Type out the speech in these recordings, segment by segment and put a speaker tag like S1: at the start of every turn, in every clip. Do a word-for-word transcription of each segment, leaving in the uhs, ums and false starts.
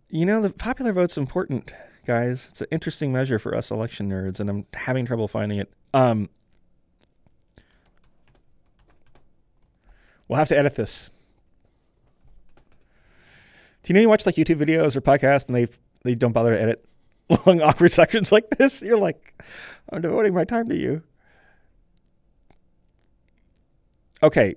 S1: You know, the popular vote's important, guys. It's an interesting measure for us election nerds, and I'm having trouble finding it. Um, we'll have to edit this. Do you know you watch like YouTube videos or podcasts and they they don't bother to edit long, awkward sections like this? You're like, I'm devoting my time to you. Okay.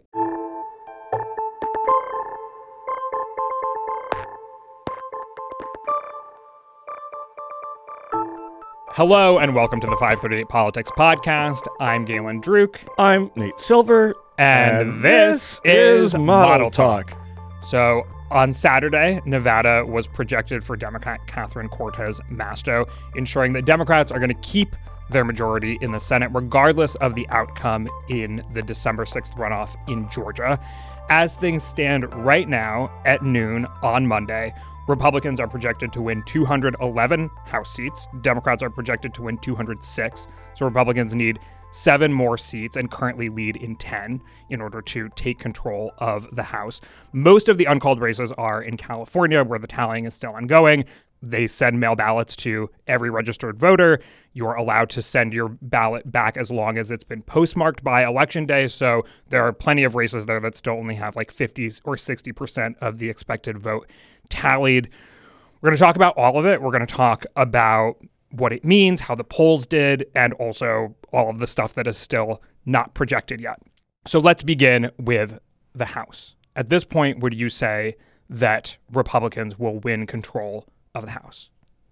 S2: Hello and welcome to the five thirty-eight Politics Podcast. I'm Galen Druk.
S1: I'm Nate Silver.
S2: And, and this is Model, Model Talk. Talk. So on Saturday, Nevada was projected for Democrat Catherine Cortez Masto, ensuring that Democrats are going to keep their majority in the Senate, regardless of the outcome in the December sixth runoff in Georgia. As things stand right now at noon on Monday, Republicans are projected to win two hundred eleven House seats. Democrats are projected to win two hundred six. So Republicans need seven more seats and currently lead in ten in order to take control of the House. Most of the uncalled races are in California, where the tallying is still ongoing. They send mail ballots to every registered voter. You're allowed to send your ballot back as long as it's been postmarked by Election Day. So there are plenty of races there that still only have like fifty or sixty percent of the expected vote tallied. We're going to talk about all of it. We're going to talk about what it means, how the polls did, and also all of the stuff that is still not projected yet. So let's begin with the House. At this point, would you say that Republicans will win control of the House?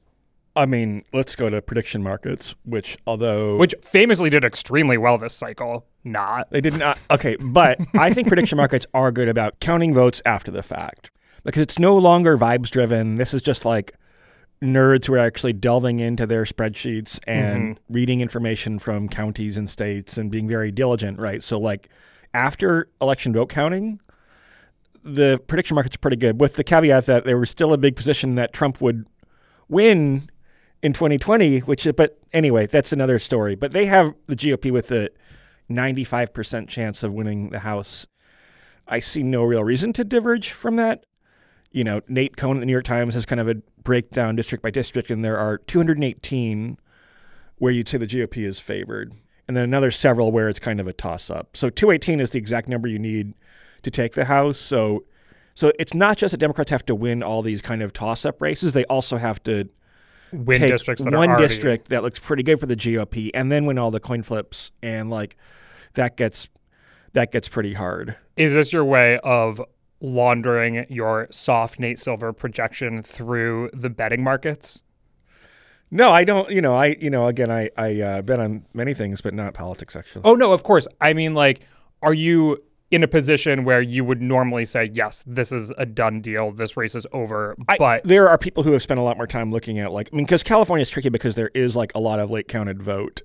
S1: I mean, let's go to prediction markets, which although...
S2: Which famously did extremely well this cycle. Not.
S1: They did not. Okay, but I think prediction markets are good about counting votes after the fact. Because it's no longer vibes driven. This is just like nerds who are actually delving into their spreadsheets and mm-hmm. reading information from counties and states and being very diligent, right? So like after election vote counting, the prediction markets are pretty good, with the caveat that there was still a big position that Trump would win in twenty twenty, which, but anyway, that's another story. But they have the G O P with a ninety-five percent chance of winning the House. I see no real reason to diverge from that. You know, Nate Cohn at the New York Times has kind of a breakdown district by district, and there are two hundred eighteen where you'd say the G O P is favored, and then another several where it's kind of a toss-up. So two eighteen is the exact number you need to take the House. So so it's not just that Democrats have to win all these kind of toss-up races. They also have to
S2: win
S1: take
S2: districts that
S1: one
S2: are already...
S1: district that looks pretty good for the G O P and then win all the coin flips. And like that gets that gets pretty hard.
S2: Is this your way of laundering your soft Nate Silver projection through the betting markets?
S1: No, I don't. You know, I, you know, again, I, I uh, bet on many things, but not politics, actually.
S2: Oh, no, of course. I mean, like, are you in a position where you would normally say, yes, this is a done deal, this race is over,
S1: I,
S2: but...
S1: There are people who have spent a lot more time looking at, like, I mean, because California is tricky because there is, like, a lot of late counted vote.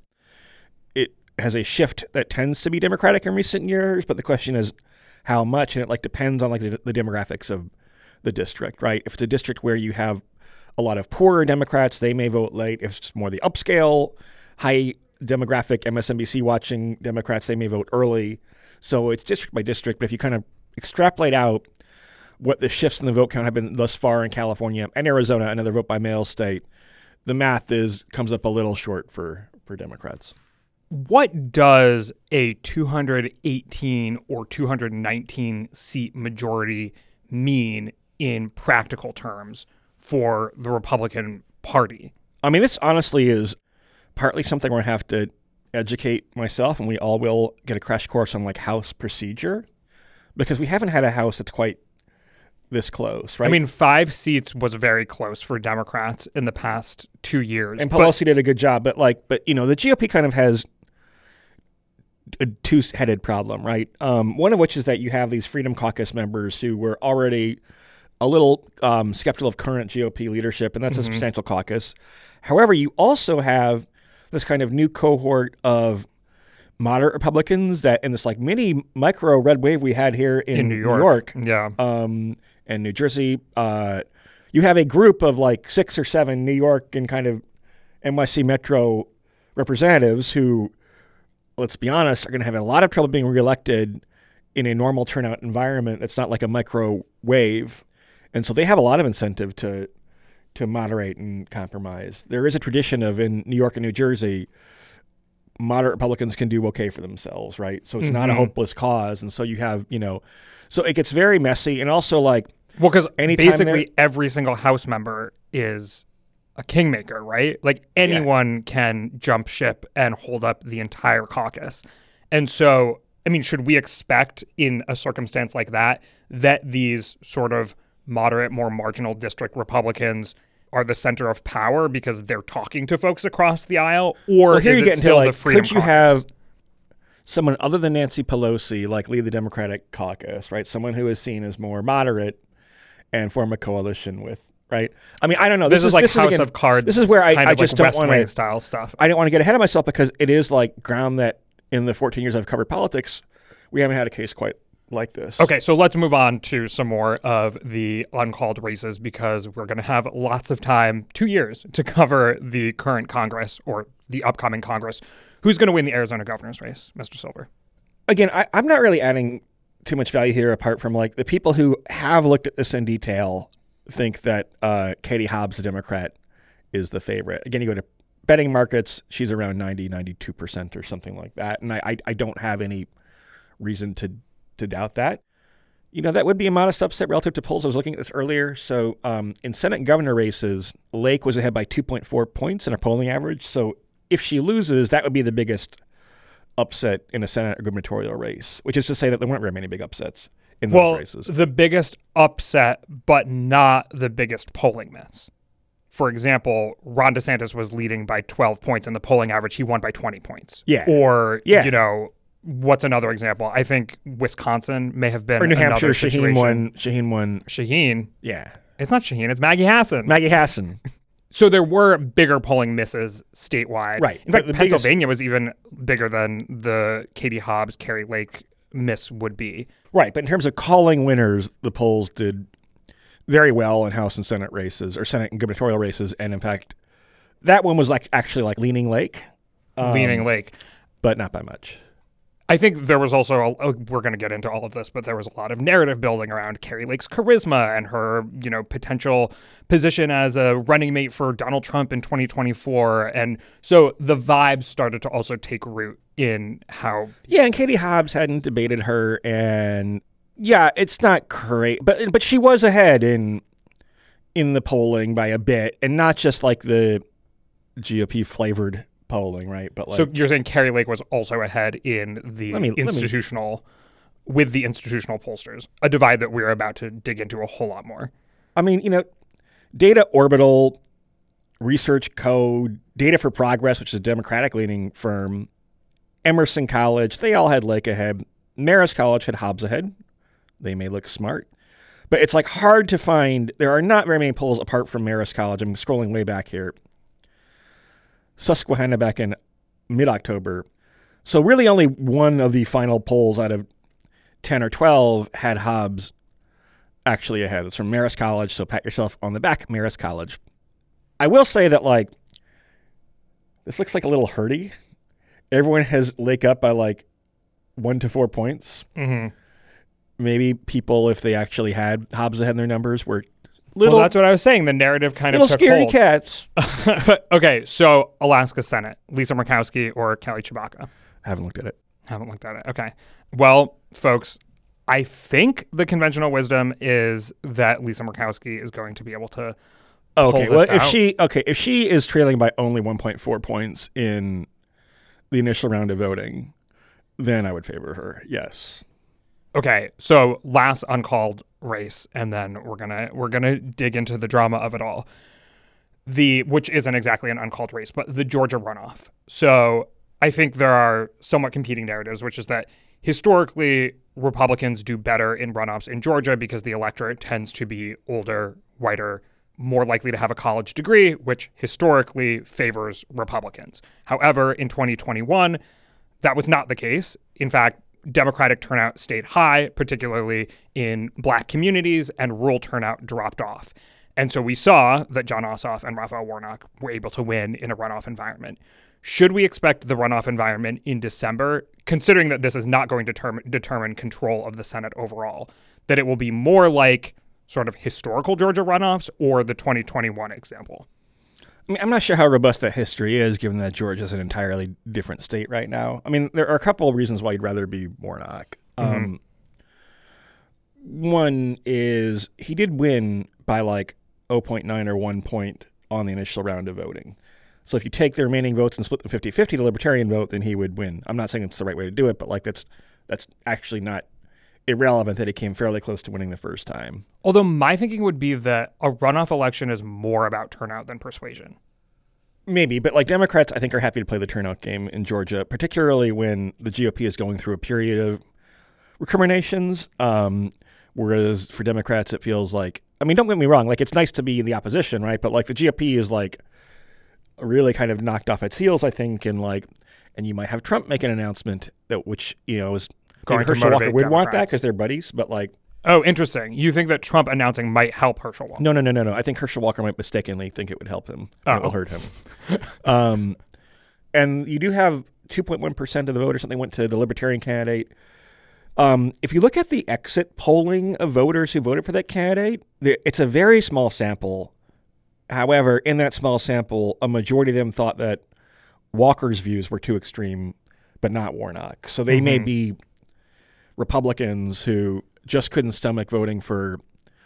S1: It has a shift that tends to be Democratic in recent years, but the question is, how much, and it like depends on like the, the demographics of the district, right? If it's a district where you have a lot of poorer Democrats, they may vote late. If it's more the upscale, high demographic M S N B C watching Democrats, they may vote early. So it's district by district. But if you kind of extrapolate out what the shifts in the vote count have been thus far in California and Arizona, another vote by mail state, the math is comes up a little short for, for Democrats.
S2: What does a two hundred eighteen or two hundred nineteen seat majority mean in practical terms for the Republican Party?
S1: I mean, this honestly is partly something where I have to educate myself, and we all will get a crash course on like House procedure, because we haven't had a House that's quite this close, right?
S2: I mean, five seats was very close for Democrats in the past two years.
S1: And Pelosi but- did a good job, but like, but you know, the G O P kind of has a two-headed problem, right? Um, one of which is that you have these Freedom Caucus members who were already a little um, skeptical of current G O P leadership, and that's mm-hmm. a substantial caucus. However, you also have this kind of new cohort of moderate Republicans that in this like mini micro red wave we had here in,
S2: in New York,
S1: New York
S2: yeah,
S1: um, and New Jersey, uh, you have a group of like six or seven New York and kind of N Y C Metro representatives who, let's be honest, are going to have a lot of trouble being reelected in a normal turnout environment. It's not like a microwave. And so they have a lot of incentive to to moderate and compromise. There is a tradition of in New York and New Jersey, moderate Republicans can do okay for themselves, right? So it's mm-hmm. not a hopeless cause. And so you have, you know, so it gets very messy. And also like,
S2: well, because basically every single House member is a kingmaker, right? Like anyone yeah. can jump ship and hold up the entire caucus. And so, I mean, should we expect in a circumstance like that, that these sort of moderate, more marginal district Republicans are the center of power because they're talking to folks across the aisle? Or
S1: well, here
S2: is
S1: you
S2: it
S1: get
S2: still
S1: into, like,
S2: the Freedom
S1: could you
S2: Caucus?
S1: have someone other than Nancy Pelosi, like lead the Democratic caucus, right? Someone who is seen as more moderate and form a coalition with, right? I mean, I don't know.
S2: This,
S1: This,
S2: is like
S1: this
S2: House
S1: again,
S2: of Cards.
S1: This is where I,
S2: kind
S1: I
S2: of
S1: just
S2: like
S1: don't
S2: West
S1: want
S2: Wing
S1: to
S2: style stuff.
S1: I don't want to get ahead of myself because it is like ground that in the fourteen years I've covered politics, we haven't had a case quite like this.
S2: Okay, so let's move on to some more of the uncalled races because we're going to have lots of time, two years, to cover the current Congress or the upcoming Congress. Who's going to win the Arizona governor's race, Mister Silver?
S1: Again, I, I'm not really adding too much value here apart from like the people who have looked at this in detail think that uh, Katie Hobbs, the Democrat, is the favorite. Again, you go to betting markets, she's around ninety, ninety-two percent or something like that. And I, I, I don't have any reason to to doubt that. You know, that would be a modest upset relative to polls. I was looking at this earlier. So um, in Senate and governor races, Lake was ahead by two point four points in her polling average. So if she loses, that would be the biggest upset in a Senate or gubernatorial race, which is to say that there weren't very many big upsets in those
S2: well,
S1: races.
S2: The biggest upset, but not the biggest polling miss. For example, Ron DeSantis was leading by twelve points in the polling average. He won by twenty points.
S1: Yeah.
S2: Or,
S1: yeah.
S2: you know, what's another example? I think Wisconsin may have been
S1: or New Hampshire.
S2: another
S1: Shaheen
S2: situation.
S1: won. Shaheen won.
S2: Shaheen.
S1: Yeah.
S2: It's not Shaheen. It's Maggie Hassan.
S1: Maggie Hassan.
S2: So there were bigger polling misses statewide.
S1: Right.
S2: In fact,
S1: the
S2: Pennsylvania
S1: biggest...
S2: was even bigger than the Katie Hobbs, Carrie Lake miss would be.
S1: Right. But in terms of calling winners, the polls did very well in House and Senate races or Senate and gubernatorial races. And in fact, that one was like actually like leaning Lake.
S2: Um, leaning Lake.
S1: But not by much. I
S2: think there was also, a, we're going to get into all of this, but there was a lot of narrative building around Carrie Lake's charisma and her, you know, potential position as a running mate for Donald Trump in twenty twenty-four. And so the vibes started to also take root in how...
S1: Yeah, and Katie Hobbs hadn't debated her, and yeah, it's not great, but but she was ahead in in the polling by a bit, and not just like the G O P-flavored polling, right? But like,
S2: so you're saying Carrie Lake was also ahead in the
S1: let me,
S2: institutional, let me, with the institutional pollsters, a divide that we're about to dig into a whole lot more.
S1: I mean, you know, Data Orbital, Research Code, Data for Progress, which is a Democratic-leaning firm, Emerson College, they all had Lake ahead. Marist College had Hobbs ahead. They may look smart. But it's like hard to find, there are not very many polls apart from Marist College. I'm scrolling way back here. Susquehanna back in mid-October. So really only one of the final polls out of ten or twelve had Hobbs actually ahead. It's from Marist College, so pat yourself on the back, Marist College. I will say that, like, this looks like a little hurdy. Everyone has Lake up by, like, one to four points.
S2: Mm-hmm.
S1: Maybe people, if they actually had Hobbs ahead in their numbers, were little...
S2: Well, that's what I was saying. The narrative kind
S1: little
S2: of took
S1: scaredy
S2: hold.
S1: cats.
S2: Okay, so Alaska Senate, Lisa Murkowski or Kelly Chewbacca?
S1: I haven't looked at it.
S2: Haven't looked at it. Okay. Well, folks, I think the conventional wisdom is that Lisa Murkowski is going to be able to pull
S1: Okay,
S2: this
S1: well, if
S2: out.
S1: she okay, if she is trailing by only one point four points in the initial round of voting, then I would favor her. Yes.
S2: Okay, so last uncalled race, and then we're gonna we're gonna dig into the drama of it all. The which isn't exactly an uncalled race, but the Georgia runoff. So I think there are somewhat competing narratives, which is that historically Republicans do better in runoffs in Georgia because the electorate tends to be older, whiter, more likely to have a college degree, which historically favors Republicans. However, in twenty twenty-one, that was not the case. In fact, Democratic turnout stayed high, particularly in black communities, and rural turnout dropped off. And so we saw that Jon Ossoff and Raphael Warnock were able to win in a runoff environment. Should we expect the runoff environment in December, considering that this is not going to term- determine control of the Senate overall, that it will be more like sort of historical Georgia runoffs or the twenty twenty-one example?
S1: I mean, I'm not sure how robust that history is, given that Georgia's an entirely different state right now. I mean, there are a couple of reasons why you'd rather be Warnock.
S2: Mm-hmm.
S1: Um, one is he did win by like zero point nine or one point on the initial round of voting. So if you take the remaining votes and split them fifty-fifty, the Libertarian vote, then he would win. I'm not saying it's the right way to do it, but like that's that's actually not irrelevant that he came fairly close to winning the first time.
S2: Although my thinking would be that a runoff election is more about turnout than persuasion.
S1: Maybe, but like Democrats, I think, are happy to play the turnout game in Georgia, particularly when the G O P is going through a period of recriminations. Um, whereas for Democrats, it feels like, I mean, don't get me wrong, like it's nice to be in the opposition, right? But like the G O P is like really kind of knocked off its heels, I think, and like, and you might have Trump make an announcement that, which you know is
S2: Going
S1: maybe
S2: to
S1: Herschel Walker
S2: motivate
S1: would want that
S2: Democrats.
S1: because they're buddies, but like.
S2: Oh, interesting. You think that Trump announcing might help Herschel Walker?
S1: No, no, no, no, no. I think Herschel Walker might mistakenly think it would help him. Or it will
S2: Oh.
S1: hurt him. um, and you do have two point one percent of the vote or something went to the Libertarian candidate. Um, if you look at the exit polling of voters who voted for that candidate, the, it's a very small sample. However, in that small sample, a majority of them thought that Walker's views were too extreme, but not Warnock. So they
S2: Mm-hmm.
S1: may be Republicans who just couldn't stomach voting for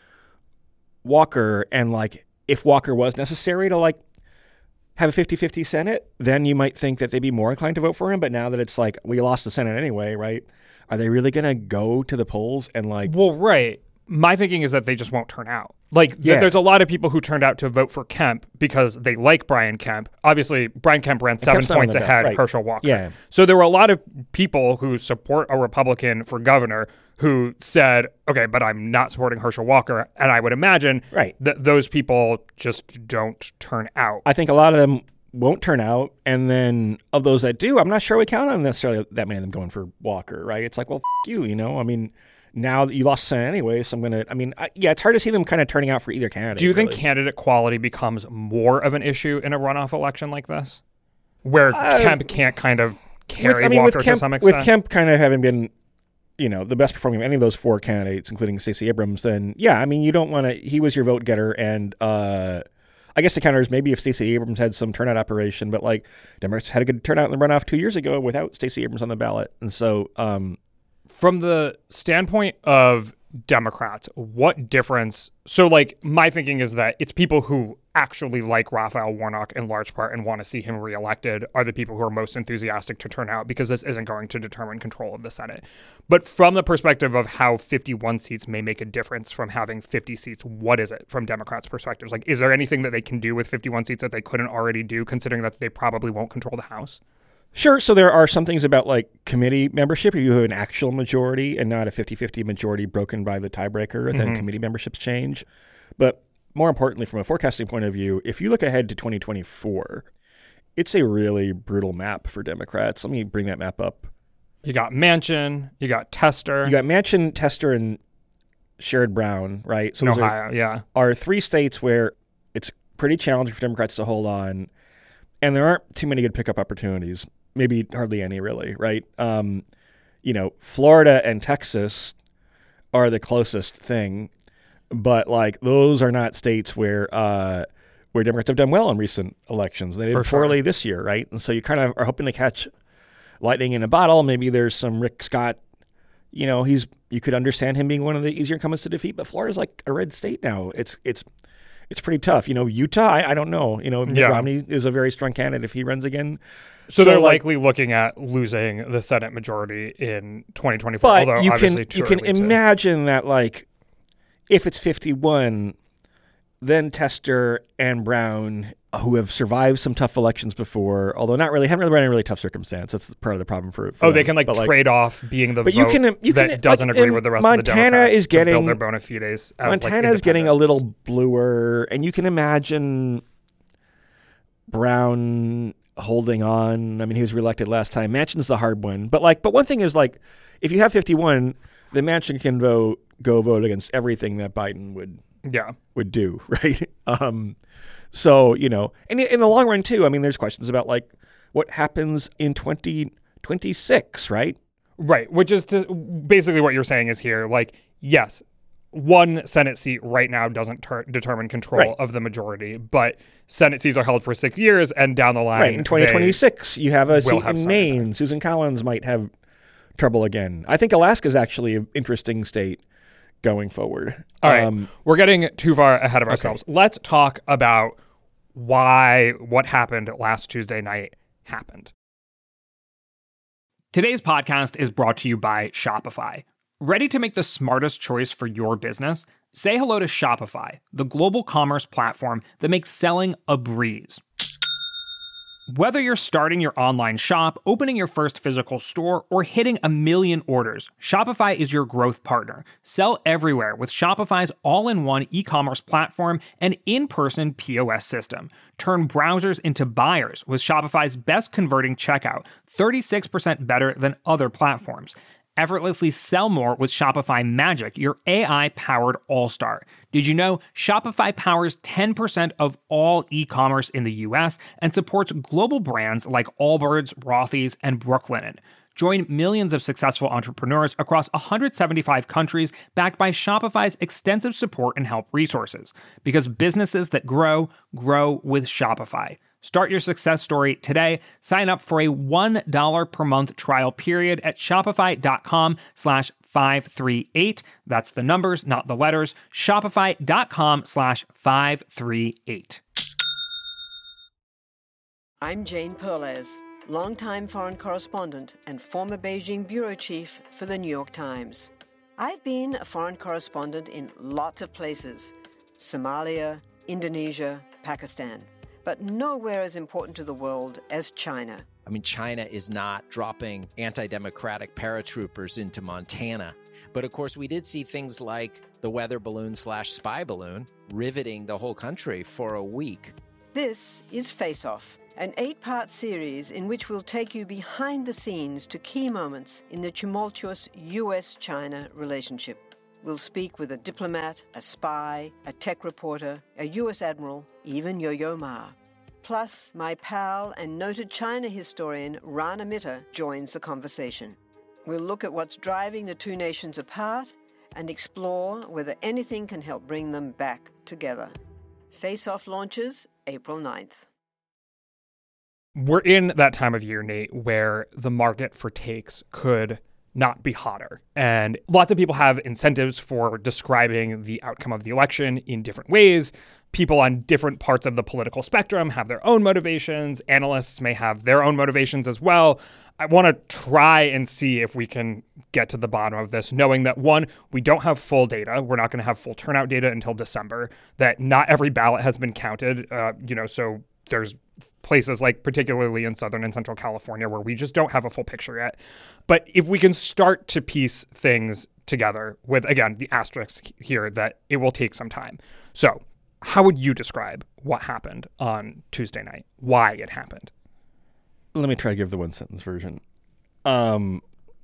S1: Walker. And like, if Walker was necessary to like have a fifty-fifty Senate, then you might think that they'd be more inclined to vote for him. But now that it's like, we lost the Senate anyway, right? Are they really going to go to the polls and like,
S2: Well, right. My thinking is that they just won't turn out. Like, th-
S1: Yeah.
S2: there's a lot of people who turned out to vote for Kemp because they like Brian Kemp. Obviously, Brian Kemp ran seven
S1: Kemp's not on
S2: points
S1: the ballot,
S2: ahead
S1: right.
S2: Herschel Walker.
S1: Yeah.
S2: So there were a lot of people who support a Republican for governor who said, okay, but I'm not supporting Herschel Walker. And I would imagine
S1: Right.
S2: that those people just don't turn out.
S1: I think a lot of them won't turn out. And then of those that do, I'm not sure we count on necessarily that many of them going for Walker, right? It's like, well, f- you, you know, I mean, now that you lost the Senate anyway, so I'm going to, I mean, I, yeah, it's hard to see them kind of turning out for either candidate.
S2: Do you think
S1: really.
S2: candidate quality becomes more of an issue in a runoff election like this? Where
S1: Uh,
S2: Kemp can't kind of carry
S1: with, I mean,
S2: Walker
S1: with Kemp,
S2: to some extent?
S1: with Kemp kind of having been, you know, the best performing of any of those four candidates, including Stacey Abrams, then yeah, I mean, you don't want to, he was your vote getter. And uh, I guess the counter is maybe if Stacey Abrams had some turnout operation, but like Democrats had a good turnout in the runoff two years ago without Stacey Abrams on the ballot. And so, um,
S2: From the standpoint of Democrats, what difference? So, like, my thinking is that it's people who actually like Raphael Warnock in large part and want to see him reelected are the people who are most enthusiastic to turn out because this isn't going to determine control of the Senate. But from the perspective of how fifty-one seats may make a difference from having fifty seats, what is it from Democrats' perspectives? Like, is there anything that they can do with fifty-one seats that they couldn't already do, considering that they probably won't control the House?
S1: Sure. So there are some things about like committee membership. If you have an actual majority and not a fifty-fifty majority broken by the tiebreaker, then
S2: Mhm.
S1: committee memberships change. But more importantly, from a forecasting point of view, if you look ahead to twenty twenty-four, it's a really brutal map for Democrats. Let me bring that map up.
S2: You got Manchin, you got Tester,
S1: You got Manchin, Tester, and Sherrod Brown, right? So
S2: in
S1: those are,
S2: Ohio, yeah.
S1: are three states where it's pretty challenging for Democrats to hold on. And there aren't too many good pickup opportunities. Maybe hardly any, really, right? Um, you know, Florida and Texas are the closest thing, but like those are not states where uh, where Democrats have done well in recent elections. They did
S2: For sure.
S1: poorly this year, right? And so you kind of are hoping to catch lightning in a bottle. Maybe there's some Rick Scott. You know, he's you could understand him being one of the easier incumbents to defeat, but Florida's like a red state now. It's it's it's pretty tough. You know, Utah, I, I don't know. You know, Mitt
S2: Yeah.
S1: Romney is a very strong candidate if he runs again.
S2: So, they're
S1: like,
S2: likely looking at losing the Senate majority in twenty twenty-four.
S1: but
S2: although
S1: you
S2: obviously
S1: can
S2: too
S1: you can
S2: early to-
S1: imagine that like if it's fifty-one, then Tester and Brown, who have survived some tough elections before, although not really haven't really run in a really tough circumstance. That's part of the problem for. for
S2: Oh,
S1: them.
S2: they can like
S1: But,
S2: trade off being the
S1: but
S2: vote
S1: you can- you
S2: that
S1: can-
S2: doesn't
S1: like,
S2: agree
S1: in
S2: with the rest
S1: Montana
S2: of the Democrats
S1: is
S2: to build
S1: getting-
S2: their bona fides. As,
S1: Montana
S2: like,
S1: is getting a little
S2: independents.
S1: bluer, and you can imagine Brown holding on. I mean, he was reelected last time. Manchin's the hard one, but like, but one thing is like, if you have fifty-one, then Manchin can vote go vote against everything that Biden would
S2: Yeah.
S1: would do, right? Um, so you know, and in the long run too. I mean, there's questions about like what happens in twenty twenty-six, right?
S2: Right. Which is to basically what you're saying is here. Like, yes, one Senate seat right now doesn't ter- determine control
S1: right.
S2: of the majority, but Senate seats are held for six years, and down the line,
S1: right in twenty twenty-six, you have a seat
S2: have
S1: in Maine. Time. Susan Collins might have trouble again. I think Alaska is actually an interesting state going forward.
S2: All right, um, we're getting too far ahead of ourselves. Okay. Let's talk about why what happened last Tuesday night happened. Today's podcast is brought to you by Shopify. Ready to make the smartest choice for your business? Say hello to Shopify, the global commerce platform that makes selling a breeze. Whether you're starting your online shop, opening your first physical store, or hitting a million orders, Shopify is your growth partner. Sell everywhere with Shopify's all-in-one e-commerce platform and in-person P O S system. Turn browsers into buyers with Shopify's best converting checkout, thirty-six percent better than other platforms. Effortlessly sell more with Shopify Magic, your A I-powered all-star. Did you know Shopify powers ten percent of all e-commerce in the U S and supports global brands like Allbirds, Rothy's, and Brooklinen? Join millions of successful entrepreneurs across one hundred seventy-five countries backed by Shopify's extensive support and help resources. Because businesses that grow, grow with Shopify. Start your success story today. Sign up for a one dollar per month trial period at shopify.com slash 538. That's the numbers, not the letters. Shopify.com slash 538.
S3: I'm Jane Perlez, longtime foreign correspondent and former Beijing bureau chief for the New York Times. I've been a foreign correspondent in lots of places: Somalia, Indonesia, Pakistan. But nowhere as important to the world as China.
S4: I mean, China is not dropping anti-democratic paratroopers into Montana. But of course, we did see things like the weather balloon slash spy balloon riveting the whole country for a week.
S3: This is Face Off, an eight-part series in which we'll take you behind the scenes to key moments in the tumultuous U S China relationship. We'll speak with a diplomat, a spy, a tech reporter, a U S admiral, even Yo-Yo Ma. Plus, my pal and noted China historian Rana Mitter joins the conversation. We'll look at what's driving the two nations apart and explore whether anything can help bring them back together. Face Off launches April ninth.
S2: We're in that time of year, Nate, where the market for takes could not be hotter. And lots of people have incentives for describing the outcome of the election in different ways. People on different parts of the political spectrum have their own motivations. Analysts may have their own motivations as well. I want to try and see if we can get to the bottom of this, knowing that, one, we don't have full data. We're not going to have full turnout data until December, that not every ballot has been counted. Uh, you know, so there's places like particularly in Southern and Central California where we just don't have a full picture yet. But if we can start to piece things together with, again, the asterisk here that it will take some time. So how would you describe what happened on Tuesday night, why it happened?
S1: Let me try to give the one sentence version. Um,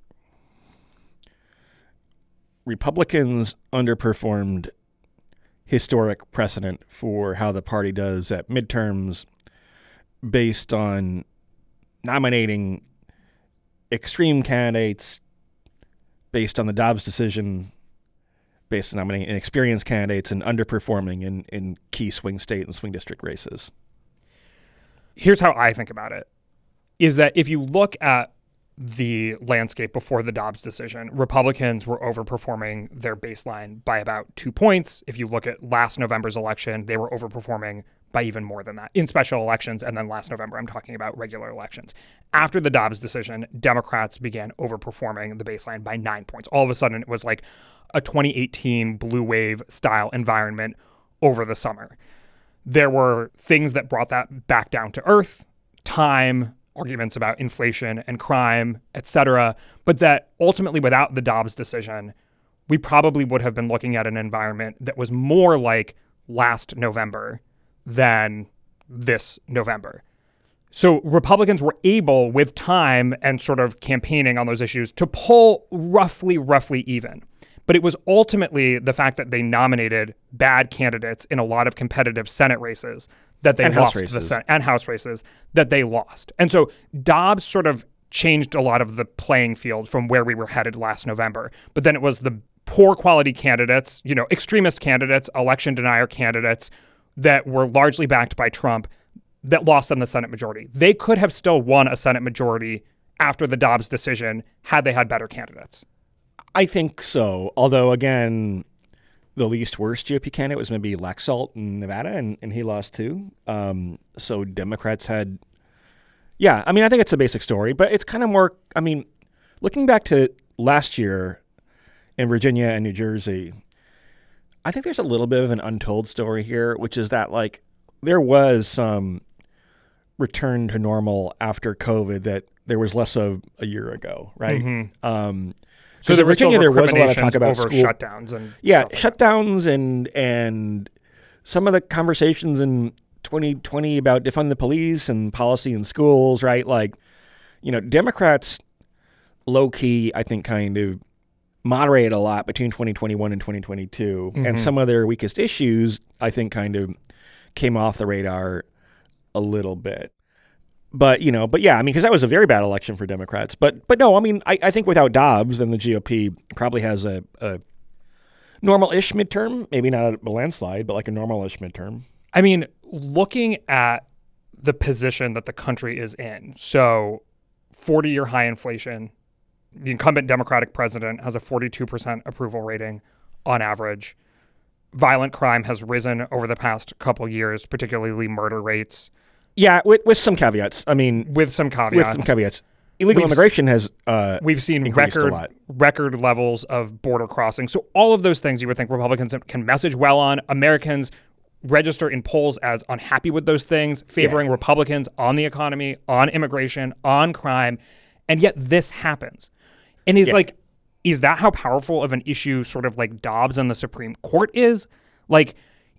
S1: Republicans underperformed historic precedent for how the party does at midterms based on nominating extreme candidates, based on the Dobbs decision, based on nominating inexperienced candidates, and underperforming in, in key swing state and swing district races.
S2: Here's how I think about it, is that if you look at the landscape before the Dobbs decision, Republicans were overperforming their baseline by about two points. If you look at last November's election, they were overperforming by even more than that in special elections. And then last November, I'm talking about regular elections. After the Dobbs decision, Democrats began overperforming the baseline by nine points. All of a sudden, it was like a twenty eighteen blue wave style environment over the summer. There were things that brought that back down to earth, time, arguments about inflation and crime, et cetera, but that ultimately without the Dobbs decision, we probably would have been looking at an environment that was more like last November than this November. So Republicans were able, with time and sort of campaigning on those issues, to pull roughly, roughly even. But it was ultimately the fact that they nominated bad candidates in a lot of competitive Senate races that they
S1: and
S2: lost
S1: House
S2: the Senate and House races that they lost. And so Dobbs sort of changed a lot of the playing field from where we were headed last November. But then it was the poor quality candidates, you know, extremist candidates, election denier candidates that were largely backed by Trump that lost them the Senate majority. They could have still won a Senate majority after the Dobbs decision had they had better candidates.
S1: I think so. Although, again, the least worst G O P candidate was maybe Laxalt in Nevada, and, and he lost too. Um, so Democrats had, yeah, I mean, I think it's a basic story, but it's kind of more, I mean, looking back to last year in Virginia and New Jersey, I think there's a little bit of an untold story here, which is that, like, there was some return to normal after COVID that there was less of a year ago, right?
S2: Mm-hmm.
S1: Um,
S2: so in
S1: Virginia, there was a lot of talk about
S2: over
S1: school
S2: shutdowns and
S1: yeah,
S2: stuff like
S1: shutdowns and and some of the conversations in twenty twenty about defund the police and policy in schools, right? Like, you know, Democrats low key, I think, kind of moderated a lot between twenty twenty-one and twenty twenty-two,
S2: Mm-hmm.
S1: and some of their weakest issues, I think, kind of came off the radar a little bit. But, you know, but yeah, I mean, because that was a very bad election for Democrats. But but no, I mean, I, I think without Dobbs, then the G O P probably has a, a normal-ish midterm, maybe not a landslide, but like a normal-ish midterm.
S2: I mean, looking at the position that the country is in, so forty-year high inflation, the incumbent Democratic president has a forty-two percent approval rating on average. Violent crime has risen over the past couple years, particularly murder rates.
S1: Yeah, with, with some caveats. I mean,
S2: With some caveats.
S1: with some caveats. Illegal
S2: We've
S1: immigration has uh,
S2: We've seen
S1: increased a
S2: record
S1: lot.
S2: record levels of border crossing. So all of those things you would think Republicans can message well on. Americans register in polls as unhappy with those things, favoring
S1: Yeah.
S2: Republicans on the economy, on immigration, on crime. And yet this happens. And it's
S1: Yeah.
S2: like, is that how powerful of an issue sort of like Dobbs and the Supreme Court is? Like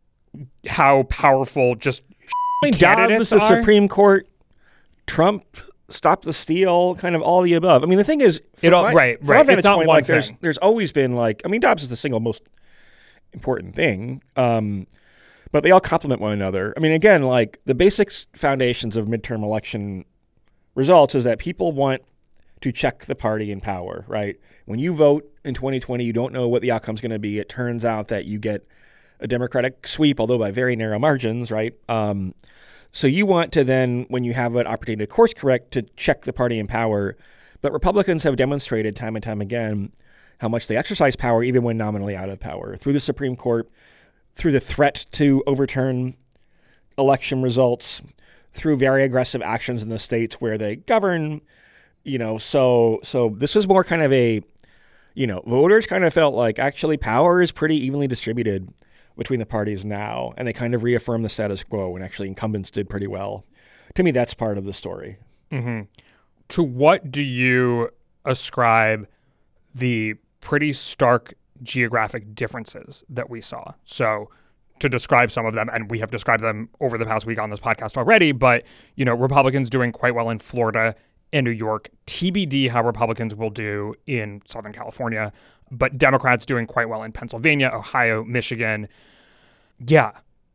S2: how powerful just
S1: I mean,
S2: candidates
S1: Dobbs, the
S2: are?
S1: Supreme Court, Trump, stop the steal, kind of all the above. I mean, the thing is,
S2: It all-
S1: my-
S2: right,
S1: from my
S2: right. It's
S1: vantage
S2: not
S1: point,
S2: one
S1: like, there's
S2: thing.
S1: there's always been like, I mean, Dobbs is the single most important thing, um, but they all complement one another. I mean, again, like the basic foundations of midterm election results is that people want to check the party in power, right? When you vote in twenty twenty, you don't know what the outcome's going to be. It turns out that you get a Democratic sweep, although by very narrow margins, right? Um, so you want to then, when you have an opportunity to course correct, to check the party in power. But Republicans have demonstrated time and time again how much they exercise power even when nominally out of power, through the Supreme Court, through the threat to overturn election results, through very aggressive actions in the states where they govern. You know, so so this was more kind of a, you know, voters kind of felt like actually power is pretty evenly distributed between the parties now, and they kind of reaffirmed the status quo, and actually incumbents did pretty well. To me, that's part of the story.
S2: Mm-hmm. To what do you ascribe the pretty stark geographic differences that we saw? So to describe some of them, and we have described them over the past week on this podcast already, but, you know, Republicans doing quite well in Florida and New York, T B D how Republicans will do in Southern California, but Democrats doing quite well in Pennsylvania, Ohio, Michigan. Yeah.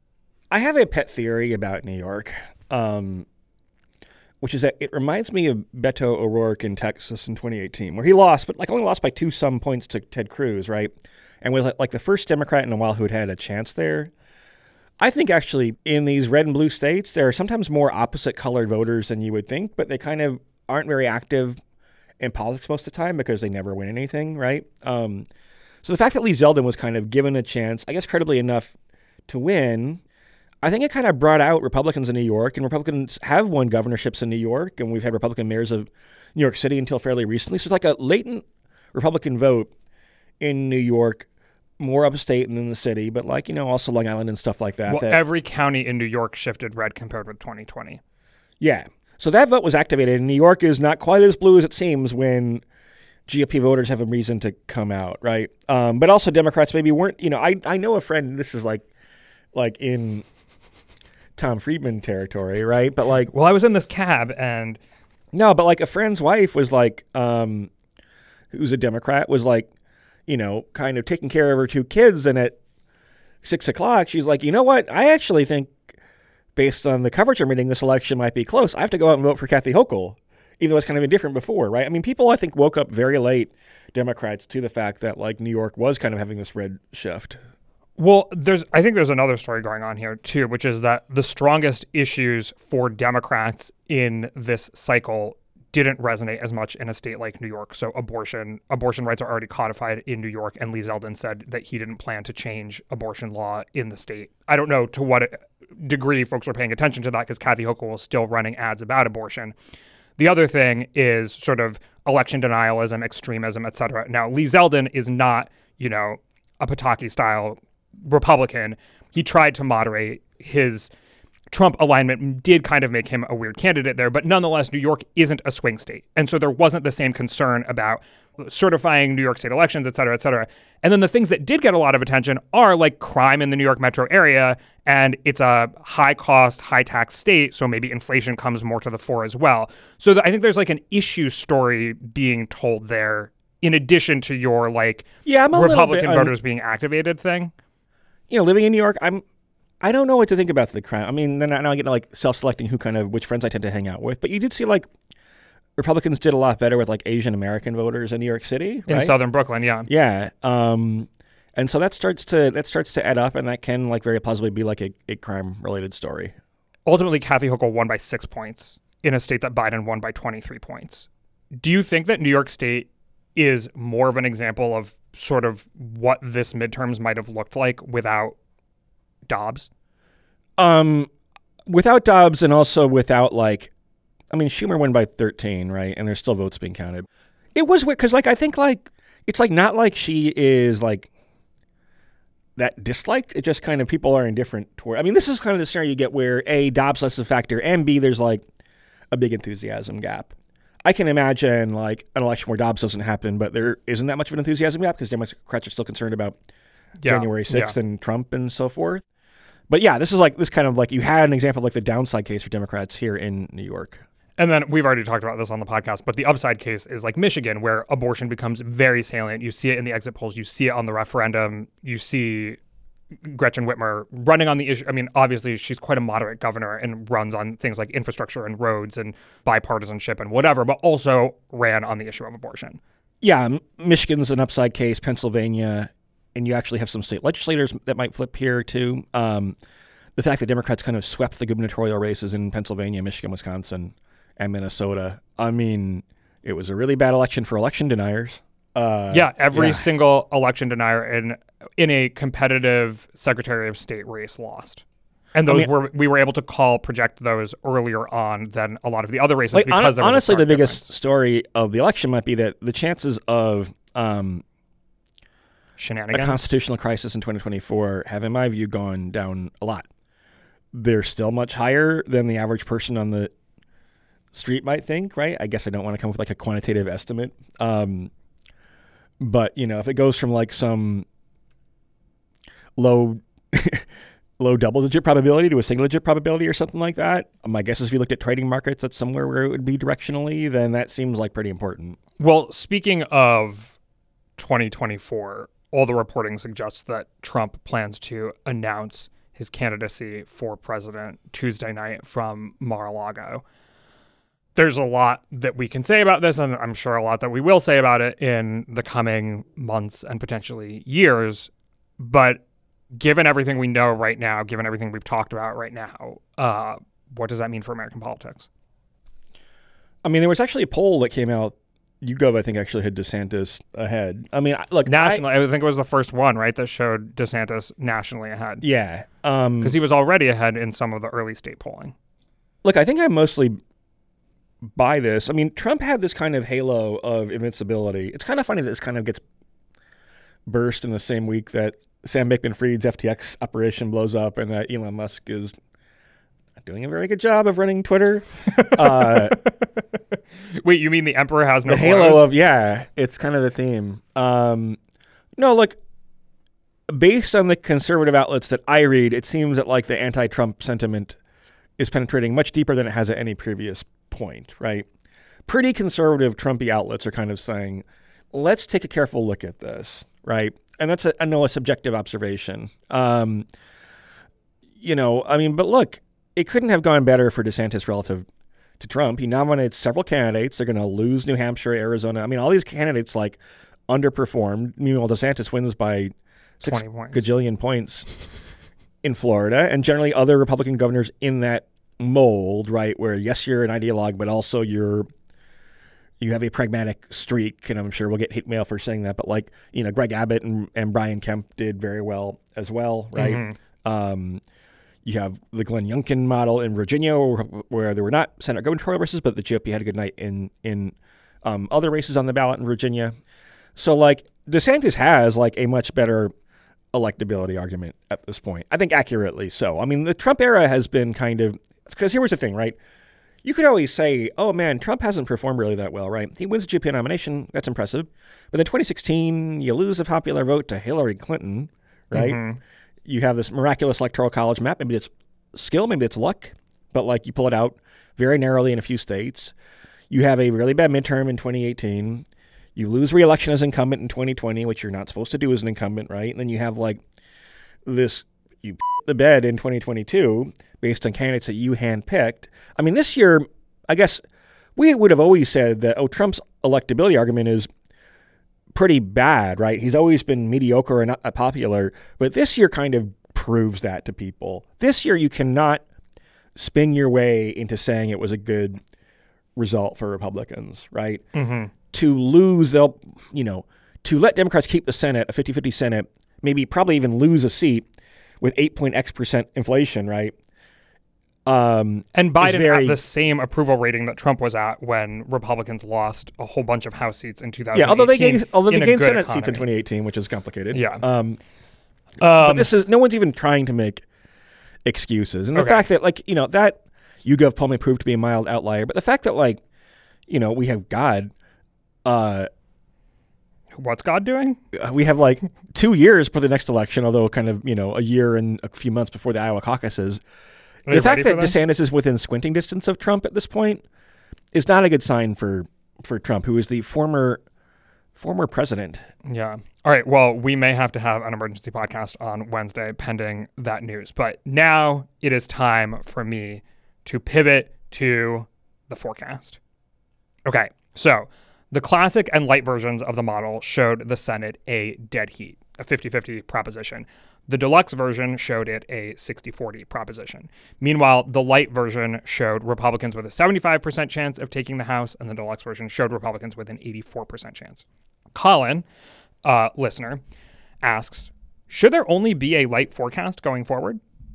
S1: I have a pet theory about New York, um, which is that it reminds me of Beto O'Rourke in Texas in twenty eighteen, where he lost, but like only lost by two some points to Ted Cruz, right? And was like the first Democrat in a while who had had a chance there. I think actually in these red and blue states, there are sometimes more opposite colored voters than you would think, but they kind of aren't very active in politics most of the time because they never win anything, right? Um, so the fact that Lee Zeldin was kind of given a chance, I guess credibly enough, to win, I think it kind of brought out Republicans in New York, and Republicans have won governorships in New York, and we've had Republican mayors of New York City until fairly recently. So it's like a latent Republican vote in New York, more upstate than in the city, but like, you know, also Long Island and stuff like that.
S2: Well,
S1: that
S2: every county in New York shifted red compared with twenty twenty.
S1: Yeah. So that vote was activated, and New York is not quite as blue as it seems when G O P voters have a reason to come out, right? Um, but also Democrats maybe weren't, you know, I, I know a friend, this is like like in Tom Friedman territory, right? But like,
S2: Well, I was in this cab and
S1: no, but like a friend's wife was like, um, who's a Democrat, was like, you know, kind of taking care of her two kids, and at six o'clock, she's like, you know what? I actually think, based on the coverage I'm reading, this election might be close. I have to go out and vote for Kathy Hochul, even though it's kind of been different before, right? I mean, people, I think, woke up very late, Democrats, to the fact that, like, New York was kind of having this red shift.
S2: Well, there's I think there's another story going on here, too, which is that the strongest issues for Democrats in this cycle didn't resonate as much in a state like New York. So abortion, abortion rights are already codified in New York, and Lee Zeldin said that he didn't plan to change abortion law in the state. I don't know to what degree folks are paying attention to that because Kathy Hochul was still running ads about abortion. The other thing is sort of election denialism, extremism, et cetera. Now, Lee Zeldin is not, you know, a Pataki-style Republican. He tried to moderate. His Trump alignment did kind of make him a weird candidate there, but nonetheless, New York isn't a swing state. And so there wasn't the same concern about certifying New York state elections, et cetera, et cetera. And then the things that did get a lot of attention are like crime in the New York metro area, and it's a high-cost, high-tax state, so maybe inflation comes more to the fore as well. So th- I think there's like an issue story being told there in addition to your like
S1: yeah, I'm a
S2: Republican
S1: bit, um,
S2: voters being activated thing.
S1: You know, living in New York, I'm I don't know what to think about the crime. I mean, then now I get to like self-selecting who kind of which friends I tend to hang out with. But you did see like Republicans did a lot better with like Asian American voters in New York City, right?
S2: In southern Brooklyn, yeah.
S1: Yeah. Um, and so that starts to that starts to add up, and that can like very plausibly be like a, a crime-related story.
S2: Ultimately, Kathy Hochul won by six points in a state that Biden won by twenty-three points. Do you think that New York State is more of an example of sort of what this midterms might have looked like without Dobbs?
S1: Um, without Dobbs, and also without like, I mean, Schumer won by thirteen, right? And there's still votes being counted. It was weird because, like, I think like it's like not like she is like that disliked. It just kind of people are indifferent toward. I mean, this is kind of the scenario you get where A, Dobbs less a factor, and B, there's like a big enthusiasm gap. I can imagine like an election where Dobbs doesn't happen, but there isn't that much of an enthusiasm gap because Democrats are still concerned about yeah, January sixth yeah. and Trump and so forth. But yeah, this is like this kind of like you had an example of like the downside case for Democrats here in New York.
S2: And then we've already talked about this on the podcast, but the upside case is like Michigan, where abortion becomes very salient. You see it in the exit polls. You see it on the referendum. You see Gretchen Whitmer running on the issue. I mean, obviously, she's quite a moderate governor and runs on things like infrastructure and roads and bipartisanship and whatever, but also ran on the issue of abortion.
S1: Yeah, Michigan's an upside case. Pennsylvania, and you actually have some state legislators that might flip here, too. Um, the fact that Democrats kind of swept the gubernatorial races in Pennsylvania, Michigan, Wisconsin, and Minnesota. I mean, it was a really bad election for election deniers. Uh,
S2: yeah, every
S1: yeah.
S2: single election denier in in a competitive Secretary of State race lost. And those I mean, were we were able to call project those earlier on than a lot of the other races
S1: like,
S2: because
S1: on,
S2: there was
S1: honestly, the biggest
S2: difference.
S1: story of the election might be that the chances of um,
S2: shenanigans,
S1: a constitutional crisis in twenty twenty-four have, in my view, gone down a lot. They're still much higher than the average person on the street might think, right? I guess I don't want to come with like a quantitative estimate. Um, but, you know, if it goes from like some low low double-digit probability to a single-digit probability or something like that, my guess is if you looked at trading markets, that's somewhere where it would be directionally, then that seems like pretty important.
S2: Well, speaking of twenty twenty-four, all the reporting suggests that Trump plans to announce his candidacy for president Tuesday night from Mar-a-Lago. There's a lot that we can say about this, and I'm sure a lot that we will say about it in the coming months and potentially years. But given everything we know right now, given everything we've talked about right now, uh, what does that mean for American politics?
S1: I mean, there was actually a poll that came out. YouGov, I think, actually had DeSantis ahead. I mean, look,
S2: nationally,
S1: I,
S2: I think it was the first one, right, that showed DeSantis nationally ahead.
S1: Yeah, because um,
S2: he was already ahead in some of the early state polling.
S1: Look, I think I mostly buy this. I mean, Trump had this kind of halo of invincibility. It's kind of funny that this kind of gets burst in the same week that Sam Bankman-Fried's F T X operation blows up and that Elon Musk is not doing a very good job of running Twitter. uh,
S2: Wait, you mean the emperor has no
S1: the
S2: clothes?
S1: halo of, yeah, it's kind of the theme. Um, no, look, based on the conservative outlets that I read, it seems that like the anti-Trump sentiment is penetrating much deeper than it has at any previous point, right? Pretty conservative Trumpy outlets are kind of saying, let's take a careful look at this, right? And that's, a, I know, a subjective observation. Um, you know, I mean, but look, it couldn't have gone better for DeSantis relative to Trump. He nominated several candidates. They're going to lose New Hampshire, Arizona. I mean, all these candidates like underperformed. Meanwhile, DeSantis wins by six
S2: points.
S1: gajillion points in Florida, and generally other Republican governors in that mold, right? Where yes, you're an ideologue, but also you're you have a pragmatic streak, and I'm sure we'll get hate mail for saying that. But like you know, Greg Abbott and, and Brian Kemp did very well as well, right? Mm-hmm. Um, you have the Glenn Youngkin model in Virginia, where, where there were not Senate gubernatorial races, but the G O P had a good night in in um, other races on the ballot in Virginia. So like DeSantis has like a much better electability argument at this point. I think accurately so. I mean, the Trump era has been kind of, because here was the thing, right? You could always say, oh man, Trump hasn't performed really that well, right? He wins the G O P nomination. That's impressive. But in twenty sixteen, you lose a popular vote to Hillary Clinton, right? Mm-hmm. You have this miraculous electoral college map. Maybe it's skill, maybe it's luck, but like you pull it out very narrowly in a few states. You have a really bad midterm in twenty eighteen. You lose re-election as incumbent in twenty twenty, which you're not supposed to do as an incumbent, right? And then you have like this, you the bed in twenty twenty-two based on candidates that you handpicked. I mean, this year, I guess we would have always said that, oh, Trump's electability argument is pretty bad, right? He's always been mediocre and not popular, but this year kind of proves that to people. This year, you cannot spin your way into saying it was a good result for Republicans, right? Mm-hmm. To lose, they'll, you know, to let Democrats keep the Senate, a fifty-fifty Senate, maybe probably even lose a seat with eight point X percent inflation, right? Um,
S2: and Biden very, at the same approval rating that Trump was at when Republicans lost a whole bunch of House seats in two thousand eighteen.
S1: Yeah, although they gained, although they gained Senate
S2: economy.
S1: seats in twenty eighteen, which is complicated.
S2: Yeah.
S1: Um, um,
S2: but
S1: this is, no one's even trying to make excuses. And the
S2: okay.
S1: fact that, like, you know, that YouGov poll may prove to be a mild outlier, but the fact that, like, you know, we have God, uh,
S2: what's God doing?
S1: We have like two years for the next election, although kind of, you know, a year and a few months before the Iowa caucuses.
S2: Are
S1: the fact that
S2: this?
S1: DeSantis is within squinting distance of Trump at this point is not a good sign for, for Trump, who is the former former president.
S2: Yeah. All right. Well, we may have to have an emergency podcast on Wednesday pending that news. But now it is time for me to pivot to the forecast. Okay. So the classic and light versions of the model showed the Senate a dead heat, a fifty-fifty proposition. The deluxe version showed it a sixty forty proposition. Meanwhile, the light version showed Republicans with a seventy-five percent chance of taking the House, and the deluxe version showed Republicans with an eighty-four percent chance. Colin, uh, listener, asks, should there only be a light forecast going forward?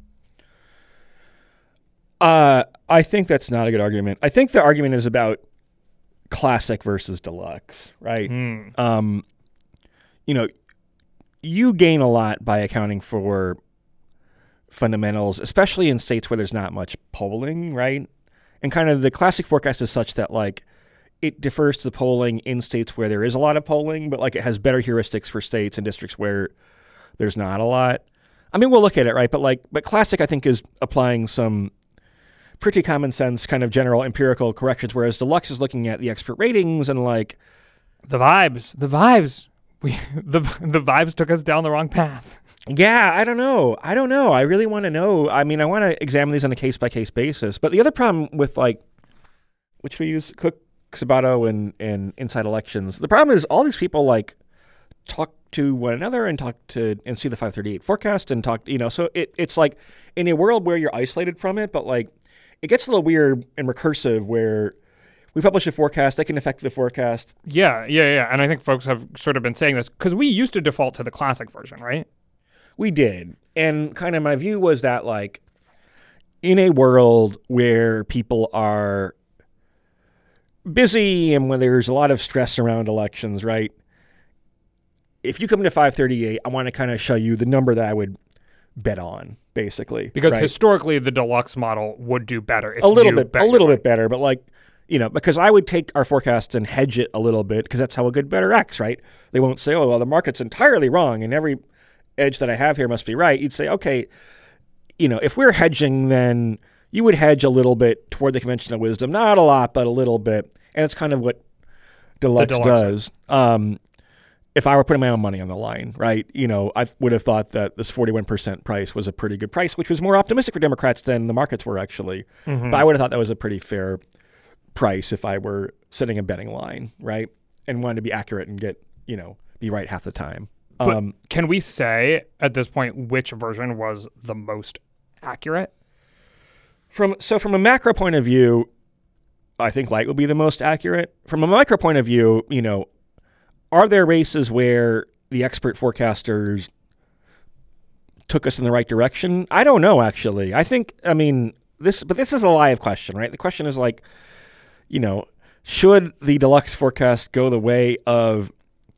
S1: Uh, I think that's not a good argument. I think the argument is about classic versus deluxe, right?
S2: Mm.
S1: Um, you know, you gain a lot by accounting for fundamentals, especially in states where there's not much polling, right? And kind of the classic forecast is such that like it defers to the polling in states where there is a lot of polling, but like it has better heuristics for states and districts where there's not a lot. I mean, we'll look at it, right? But like, but classic, I think, is applying some pretty common sense kind of general empirical corrections, whereas deluxe is looking at the expert ratings and like
S2: the vibes, the vibes. We the the vibes took us down the wrong path.
S1: Yeah, I don't know. I don't know. I really want to know. I mean, I want to examine these on a case by case basis. But the other problem with like, which we use Cook, Sabato, and and Inside Elections, the problem is all these people like talk to one another and talk to and see the five thirty-eight forecast and talk. You know, so it it's like in a world where you're isolated from it, but like it gets a little weird and recursive where we publish a forecast, they can affect the forecast.
S2: Yeah, yeah, yeah. And I think folks have sort of been saying this because we used to default to the classic version, right?
S1: We did. And kind of my view was that like in a world where people are busy and when there's a lot of stress around elections, right? If you come to five thirty-eight, I want to kind of show you the number that I would bet on, basically.
S2: Because
S1: right?
S2: historically, the deluxe model would do better. If
S1: a little
S2: you
S1: bit,
S2: bet
S1: a little
S2: right.
S1: bit better, but like, you know, because I would take our forecasts and hedge it a little bit because that's how a good bettor acts, right? They won't say, oh, well, the market's entirely wrong and every edge that I have here must be right. You'd say, okay, you know, if we're hedging, then you would hedge a little bit toward the conventional wisdom. Not a lot, but a little bit. And it's kind of what Deluxe,
S2: deluxe
S1: does. Um, if I were putting my own money on the line, right, you know, I would have thought that this forty-one percent price was a pretty good price, which was more optimistic for Democrats than the markets were actually. Mm-hmm. But I would have thought that was a pretty fair price if I were setting a betting line, right? And wanted to be accurate and get, you know, be right half the time.
S2: But
S1: Um,
S2: can we say at this point which version was the most accurate?
S1: from so from a macro point of view, I think light will be the most accurate. From a micro point of view, you know, are there races where the expert forecasters took us in the right direction? I don't know, actually. I think, I mean, this, but this is a live question, right? The question is like, you know, should the deluxe forecast go the way of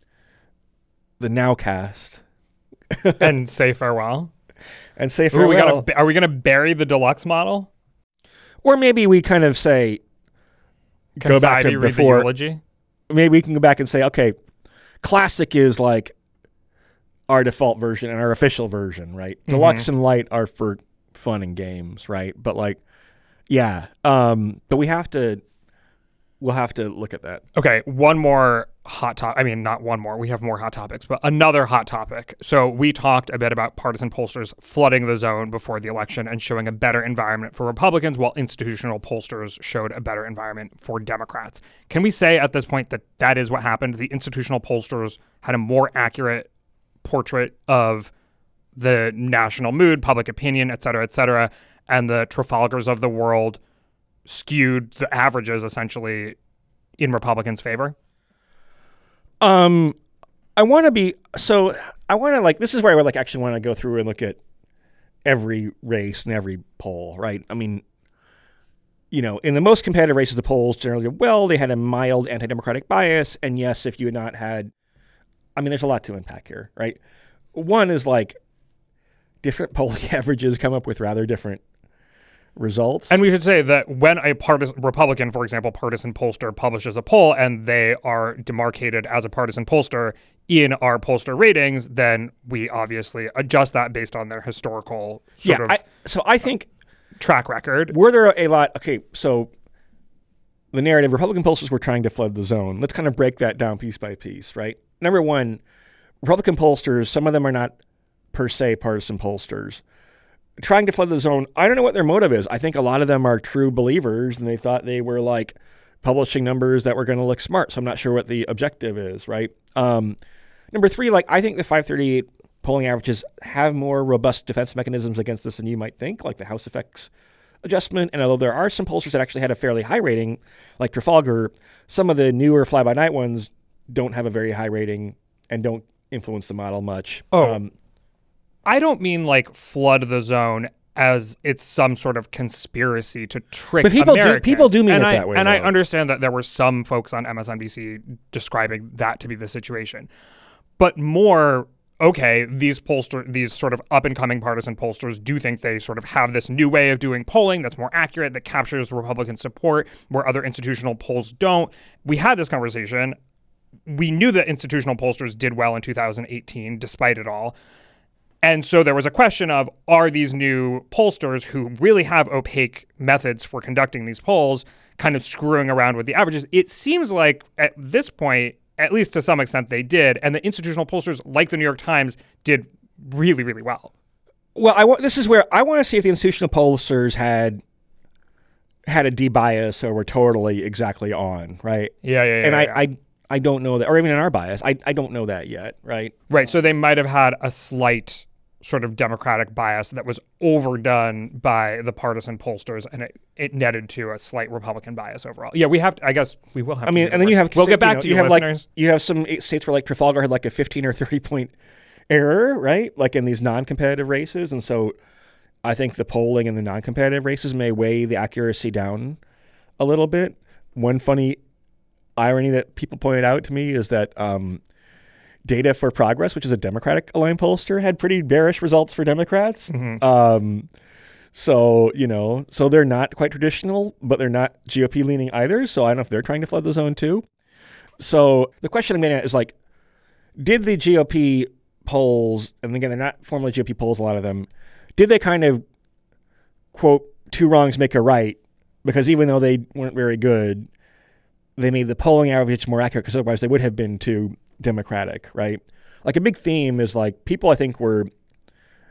S1: the Nowcast
S2: And say farewell?
S1: and say
S2: Are we
S1: farewell?
S2: gonna, are we going to bury the deluxe model?
S1: Or maybe we kind of say,
S2: Can
S1: Go back to
S2: Fivey read
S1: before-
S2: the eulogy?
S1: maybe we can go back and say, okay, classic is like our default version and our official version, right?
S2: Mm-hmm.
S1: Deluxe and light are for fun and games, right? But like, yeah. Um, but we have to, we'll have to look at that.
S2: Okay, one more hot topic. I mean, not one more. We have more hot topics, but another hot topic. So we talked a bit about partisan pollsters flooding the zone before the election and showing a better environment for Republicans, while institutional pollsters showed a better environment for Democrats. Can we say at this point that that is what happened? The institutional pollsters had a more accurate portrait of the national mood, public opinion, et cetera, et cetera, and the Trafalgars of the world skewed the averages essentially in Republicans' favor?
S1: Um, I want to be, so I want to like, this is where I would like actually want to go through and look at every race and every poll, right? I mean, you know, in the most competitive races, the polls generally did well. They had a mild anti-democratic bias. And yes, if you had not had, I mean, there's a lot to unpack here, right? One is like different polling averages come up with rather different results.
S2: And we should say that when a partisan Republican, for example, partisan pollster publishes a poll and they are demarcated as a partisan pollster in our pollster ratings, then we obviously adjust that based on their historical sort
S1: yeah,
S2: of
S1: I, so I think
S2: track record.
S1: were there a lot, okay, so the narrative, Republican pollsters were trying to flood the zone. Let's kind of break that down piece by piece, right? Number one, Republican pollsters, some of them are not per se partisan pollsters. Trying to flood the zone, I don't know what their motive is. I think a lot of them are true believers and they thought they were like publishing numbers that were going to look smart. So I'm not sure what the objective is, right? Um, number three, like I think the five thirty-eight polling averages have more robust defense mechanisms against this than you might think, like the House effects adjustment. And although there are some pollsters that actually had a fairly high rating, like Trafalgar, some of the newer fly-by-night ones don't have a very high rating and don't influence the model much.
S2: Oh.
S1: Um,
S2: I don't mean like flood the zone as it's some sort of conspiracy to trick
S1: But people do-
S2: Americans.
S1: people do mean
S2: and
S1: it
S2: I,
S1: that way,
S2: And I
S1: though.
S2: understand that there were some folks on M S N B C describing that to be the situation. But more, okay, these pollster, these sort of up-and-coming partisan pollsters do think they sort of have this new way of doing polling that's more accurate, that captures Republican support where other institutional polls don't. We had this conversation. We knew that institutional pollsters did well in two thousand eighteen, despite it all. And so there was a question of, are these new pollsters who really have opaque methods for conducting these polls kind of screwing around with the averages? It seems like at this point, at least to some extent, they did. And the institutional pollsters, like the New York Times, did really, really well.
S1: Well, I want. This is where I want to see if the institutional pollsters had had a debias or were totally exactly on, right?
S2: Yeah, yeah, yeah.
S1: and I,
S2: yeah.
S1: I, I don't know that, or even in our bias, I, I don't know that yet, right?
S2: Right. So they might have had a slight sort of Democratic bias that was overdone by the partisan pollsters, and it, it netted to a slight Republican bias overall. Yeah, we have to, I guess we will have
S1: I
S2: to.
S1: mean,
S2: do
S1: and then
S2: more.
S1: you have.
S2: We'll
S1: say,
S2: get back
S1: know,
S2: to you,
S1: have
S2: listeners.
S1: Like, you have some states where like Trafalgar had like a fifteen or thirty point error, right? Like in these non-competitive races, and so I think the polling in the non-competitive races may weigh the accuracy down a little bit. One funny irony that people pointed out to me is that um, Data for Progress, which is a Democratic aligned pollster, had pretty bearish results for Democrats.
S2: Mm-hmm.
S1: Um, so, you know, so they're not quite traditional, but they're not G O P leaning either. So I don't know if they're trying to flood the zone too. So the question I'm getting at is like, did the G O P polls, and again, they're not formally G O P polls, a lot of them, did they kind of, quote, two wrongs make a right? Because even though they weren't very good, they made the polling average more accurate because otherwise they would have been too Democratic, right? Like a big theme is like people I think were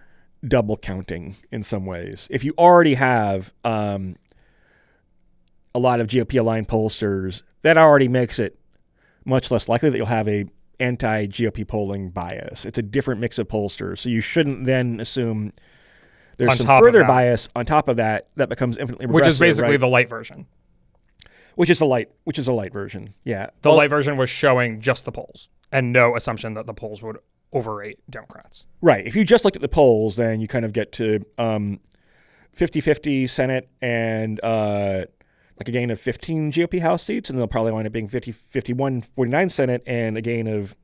S1: double counting in some ways. If you already have um, a lot of G O P-aligned pollsters, that already makes it much less likely that you'll have a anti-G O P polling bias. It's a different mix of pollsters, so you shouldn't then assume there's
S2: On
S1: some
S2: top of
S1: further
S2: that.
S1: bias on top of that that becomes infinitely regressive.
S2: Which is basically
S1: right?
S2: the light version.
S1: which is a light, which is a light version. Yeah,
S2: The
S1: Well,
S2: light version was showing just the polls and no assumption that the polls would overrate Democrats.
S1: Right. If you just looked at the polls, then you kind of get to um, fifty-fifty Senate and uh, like a gain of fifteen G O P House seats, and they'll probably wind up being fifty, fifty-one, forty-nine Senate and a gain of,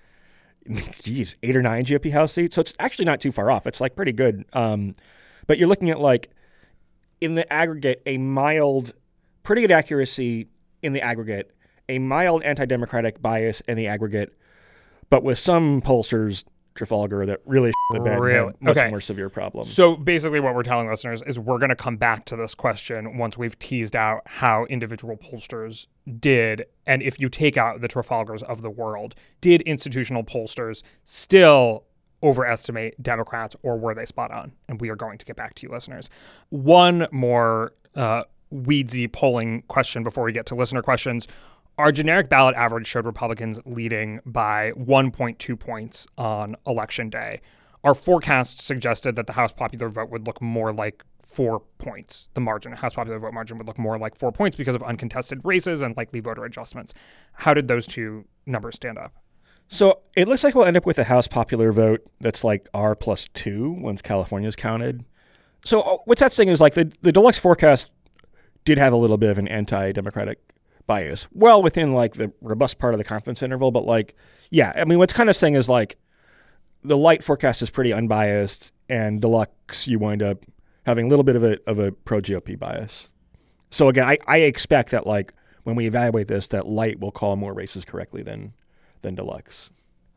S1: geez, eight or nine G O P House seats. So it's actually not too far off. It's like pretty good. Um, but you're looking at like, in the aggregate, a mild, pretty good accuracy in the aggregate, a mild anti-democratic bias in the aggregate, but with some pollsters, Trafalgar, that really the bed
S2: Really?
S1: had much
S2: Okay.
S1: more severe problems.
S2: So basically what we're telling listeners is we're going to come back to this question once we've teased out how individual pollsters did. And if you take out the Trafalgars of the world, did institutional pollsters still overestimate Democrats, or were they spot on? And we are going to get back to you, listeners. One more uh, weedsy polling question before we get to listener questions. Our generic ballot average showed Republicans leading by one point two points on Election Day. Our forecast suggested that the House popular vote would look more like four points. The margin, House popular vote margin would look more like four points because of uncontested races and likely voter adjustments. How did those two numbers stand up?
S1: So it looks like we'll end up with a House popular vote that's like R plus two once California's counted. So uh, what's that saying is like the, the deluxe forecast did have a little bit of an anti-democratic bias, well within like the robust part of the confidence interval. But like, yeah, I mean, what's kind of saying is like the light forecast is pretty unbiased, and deluxe you wind up having a little bit of a of a pro-G O P bias. So again, I, I expect that like when we evaluate this, that light will call more races correctly than than deluxe.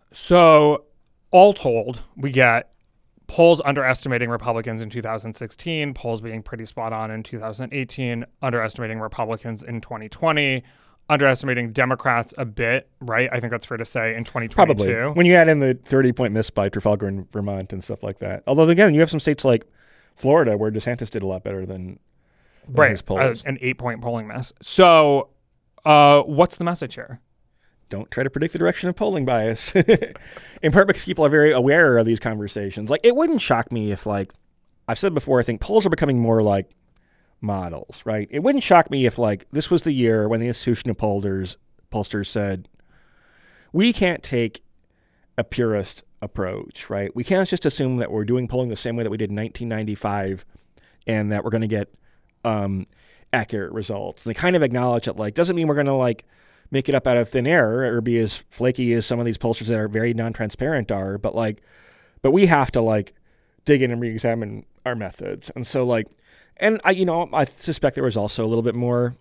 S2: So all told, we get polls underestimating Republicans in two thousand sixteen, polls being pretty spot on in two thousand eighteen, underestimating Republicans in twenty twenty, underestimating Democrats a bit, right? I think that's fair to say in twenty twenty-two.
S1: Probably. When you add in the thirty-point miss by Trafalgar and Vermont and stuff like that. Although, again, you have some states like Florida where DeSantis did a lot better than, than
S2: right,
S1: his polls.
S2: Uh, an eight-point polling miss. So uh, what's the message here?
S1: Don't try to predict the direction of polling bias. In part because people are very aware of these conversations. Like, it wouldn't shock me if, like, I've said before, I think polls are becoming more like models, right? It wouldn't shock me if, like, this was the year when the institution of pollsters, pollsters said, we can't take a purist approach, right? We can't just assume that we're doing polling the same way that we did in nineteen ninety-five and that we're going to get um, accurate results. And they kind of acknowledge that, like, doesn't mean we're going to, like, make it up out of thin air or be as flaky as some of these pollsters that are very non-transparent are, but like, but we have to like dig in and re-examine our methods. And so like, and I, you know, I suspect there was also a little bit more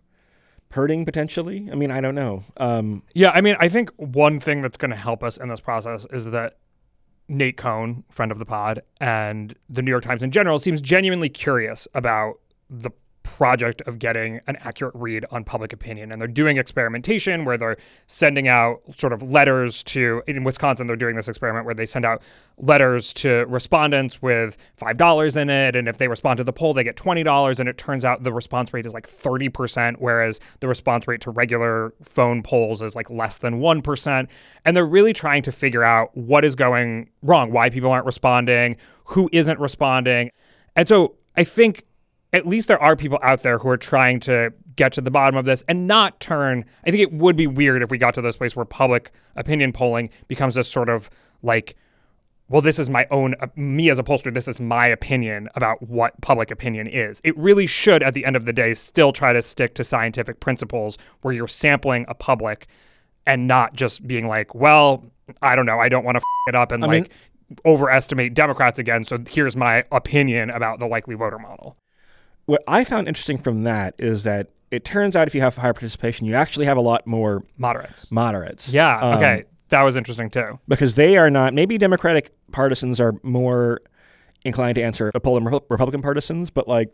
S1: hurting potentially. I mean, I don't know. Um,
S2: Yeah, I mean, I think one thing that's going to help us in this process is that Nate Cohn, friend of the pod, and the New York Times in general seems genuinely curious about the project of getting an accurate read on public opinion. And they're doing experimentation where they're sending out sort of letters to, in Wisconsin, they're doing this experiment where they send out letters to respondents with five dollars in it. And if they respond to the poll, they get twenty dollars. And it turns out the response rate is like thirty percent, whereas the response rate to regular phone polls is like less than one percent. And they're really trying to figure out what is going wrong, why people aren't responding, who isn't responding. And so I think at least there are people out there who are trying to get to the bottom of this and not turn. I think it would be weird if we got to this place where public opinion polling becomes this sort of like, well, this is my own, uh, me as a pollster, this is my opinion about what public opinion is. It really should, at the end of the day, still try to stick to scientific principles where you're sampling a public and not just being like, well, I don't know, I don't want to f- it up and I like mean, overestimate Democrats again. So here's my opinion about the likely voter model.
S1: What I found interesting from that is that it turns out if you have higher participation, you actually have a lot more
S2: moderates.
S1: Moderates.
S2: Yeah.
S1: Um,
S2: okay. That was interesting too.
S1: Because they are not, maybe Democratic partisans are more inclined to answer a poll than Republican partisans, but like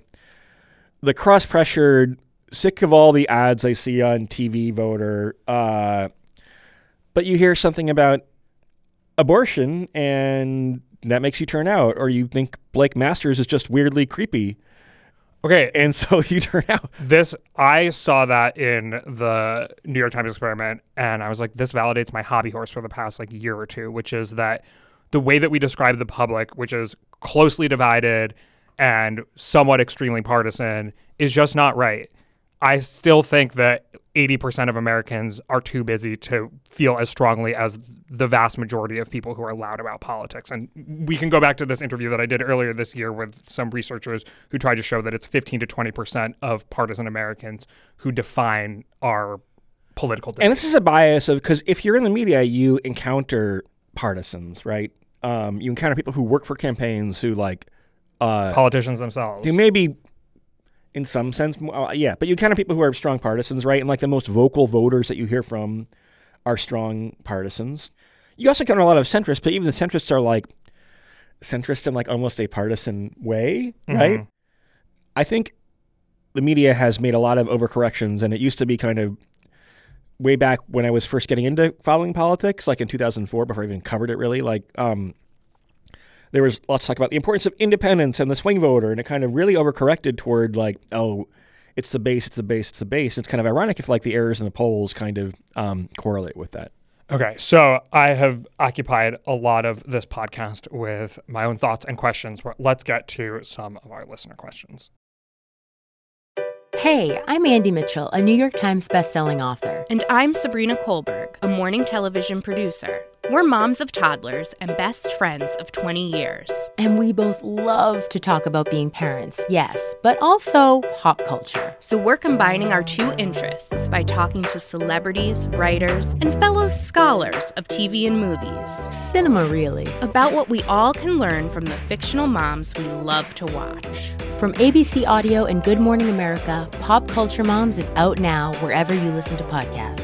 S1: the cross-pressured, sick of all the ads they see on T V voter, uh, but you hear something about abortion and that makes you turn out, or you think Blake Masters is just weirdly creepy.
S2: Okay.
S1: And so you turn out.
S2: This, I saw that in the New York Times experiment, and I was like, this validates my hobby horse for the past like year or two, which is that the way that we describe the public, which is closely divided and somewhat extremely partisan, is just not right. I still think that eighty percent of Americans are too busy to feel as strongly as the vast majority of people who are loud about politics. And we can go back to this interview that I did earlier this year with some researchers who tried to show that it's fifteen to twenty percent of partisan Americans who define our political debate.
S1: And this is a bias of, because if you're in the media, you encounter partisans, right? Um, you encounter people who work for campaigns who like uh,
S2: politicians themselves.
S1: Who maybe in some sense, uh, yeah, but you encounter people who are strong partisans, right? And like the most vocal voters that you hear from are strong partisans. You also encounter a lot of centrists, but even the centrists are like centrist in like almost a partisan way, right? Mm-hmm. I think the media has made a lot of overcorrections, and it used to be kind of way back when I was first getting into following politics, like in two thousand four, before I even covered it really, like um, there was lots of talk about the importance of independence and the swing voter, and it kind of really overcorrected toward like, oh, it's the base, it's the base, it's the base. It's kind of ironic if like the errors in the polls kind of um, correlate with that.
S2: Okay, so I have occupied a lot of this podcast with my own thoughts and questions. Let's get to some of our listener questions.
S5: Hey, I'm Andy Mitchell, a New York Times bestselling author.
S6: And I'm Sabrina Kohlberg, a morning television producer. We're moms of toddlers and best friends of twenty years.
S5: And we both love to talk about being parents, yes, but also pop culture.
S6: So we're combining our two interests by talking to celebrities, writers, and fellow scholars of T V and movies.
S5: Cinema, really.
S6: About what we all can learn from the fictional moms we love to watch.
S5: From A B C Audio and Good Morning America, Pop Culture Moms is out now wherever you listen to podcasts.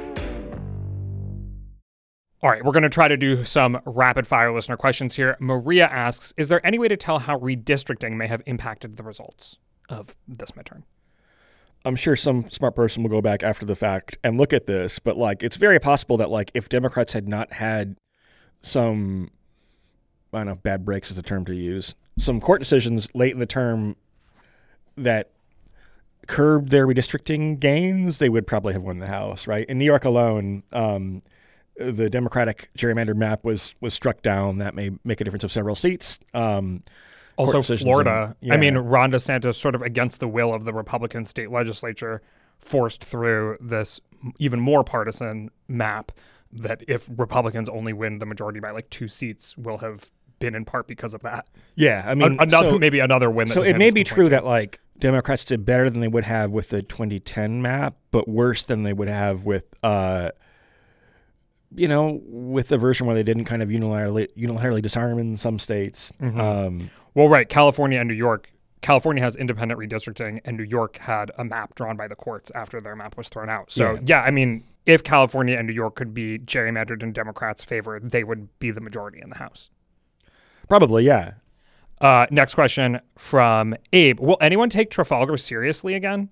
S2: All right, we're going to try to do some rapid-fire listener questions here. Maria asks, is there any way to tell how redistricting may have impacted the results of this midterm?
S1: I'm sure some smart person will go back after the fact and look at this, but like it's very possible that like if Democrats had not had some, I don't know, bad breaks is the term to use, some court decisions late in the term that curbed their redistricting gains, they would probably have won the House, right? In New York alone, um, the Democratic gerrymandered map was was struck down. That may make a difference of several seats. Um,
S2: also, Florida. And, yeah. I mean, Ron DeSantis, sort of against the will of the Republican state legislature, forced through this even more partisan map that if Republicans only win the majority by like two seats will have been in part because of that.
S1: Yeah, I mean,
S2: An- another,
S1: so,
S2: maybe another win. That
S1: so
S2: DeSantis
S1: it may be true
S2: to.
S1: that like Democrats did better than they would have with the twenty ten map, but worse than they would have with, uh, you know, with the version where they didn't kind of unilaterally, unilaterally disarm in some states.
S2: Mm-hmm.
S1: Um,
S2: well, right. California and New York. California has independent redistricting, and New York had a map drawn by the courts after their map was thrown out. So, yeah, yeah I mean, if California and New York could be gerrymandered in Democrats' favor, they would be the majority in the House.
S1: Probably, yeah.
S2: Uh, next question from Abe. Will anyone take Trafalgar seriously again?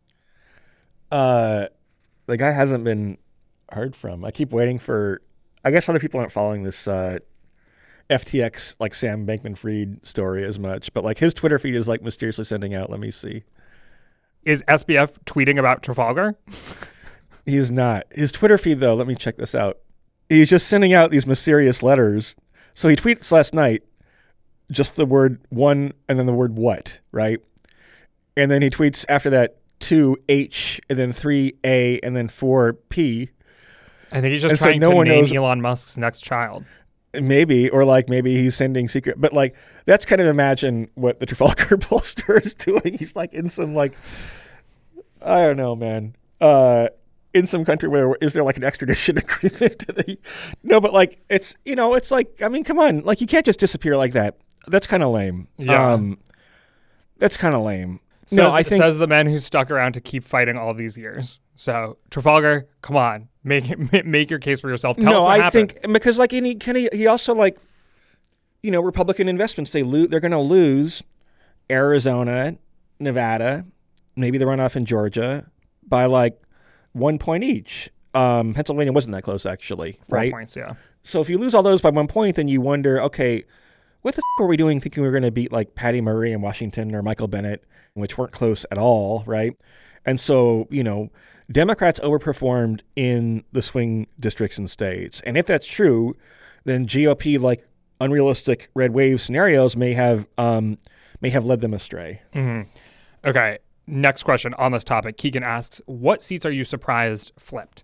S1: Uh, the guy hasn't been heard from. I keep waiting for, I guess other people aren't following this uh, F T X, like Sam Bankman-Fried story as much, but like his Twitter feed is like mysteriously sending out, let me see.
S2: Is S B F tweeting about Trafalgar?
S1: He's not. His Twitter feed, though, let me check this out. He's just sending out these mysterious letters. So he tweets last night, just the word one and then the word what, right? And then he tweets after that two H and then three A and then four P.
S2: I think he's just
S1: and
S2: trying
S1: so no
S2: to
S1: one
S2: name
S1: knows,
S2: Elon Musk's next child.
S1: Maybe, or like maybe he's sending secret, but like that's kind of imagine what the Trafalgar pollster is doing. He's like in some like, I don't know, man. Uh, in some country where is there like an extradition agreement to the, no, but like it's, you know, it's like, I mean, come on, like you can't just disappear like that. That's kind of lame.
S2: Yeah.
S1: Um, that's kind of lame.
S2: Says,
S1: no, I think
S2: says the man who stuck around to keep fighting all these years. So Trafalgar, come on, make it, make your case for yourself. Tell
S1: no,
S2: us what
S1: I
S2: happened.
S1: think because like he can he, he also like, you know, Republican investments they lose they're going to lose Arizona, Nevada, maybe the runoff in Georgia by like one point each. Um, Pennsylvania wasn't that close actually,
S2: Four
S1: right?
S2: Points, yeah.
S1: So if you lose all those by one point, then you wonder, okay, what the f- were we doing thinking we were going to beat like Patty Murray in Washington or Michael Bennet, which weren't close at all, right? And so, you know, Democrats overperformed in the swing districts and states. And if that's true, then G O P like unrealistic red wave scenarios may have um, may have led them astray.
S2: Mm-hmm. Okay. Next question on this topic. Keegan asks, what seats are you surprised flipped?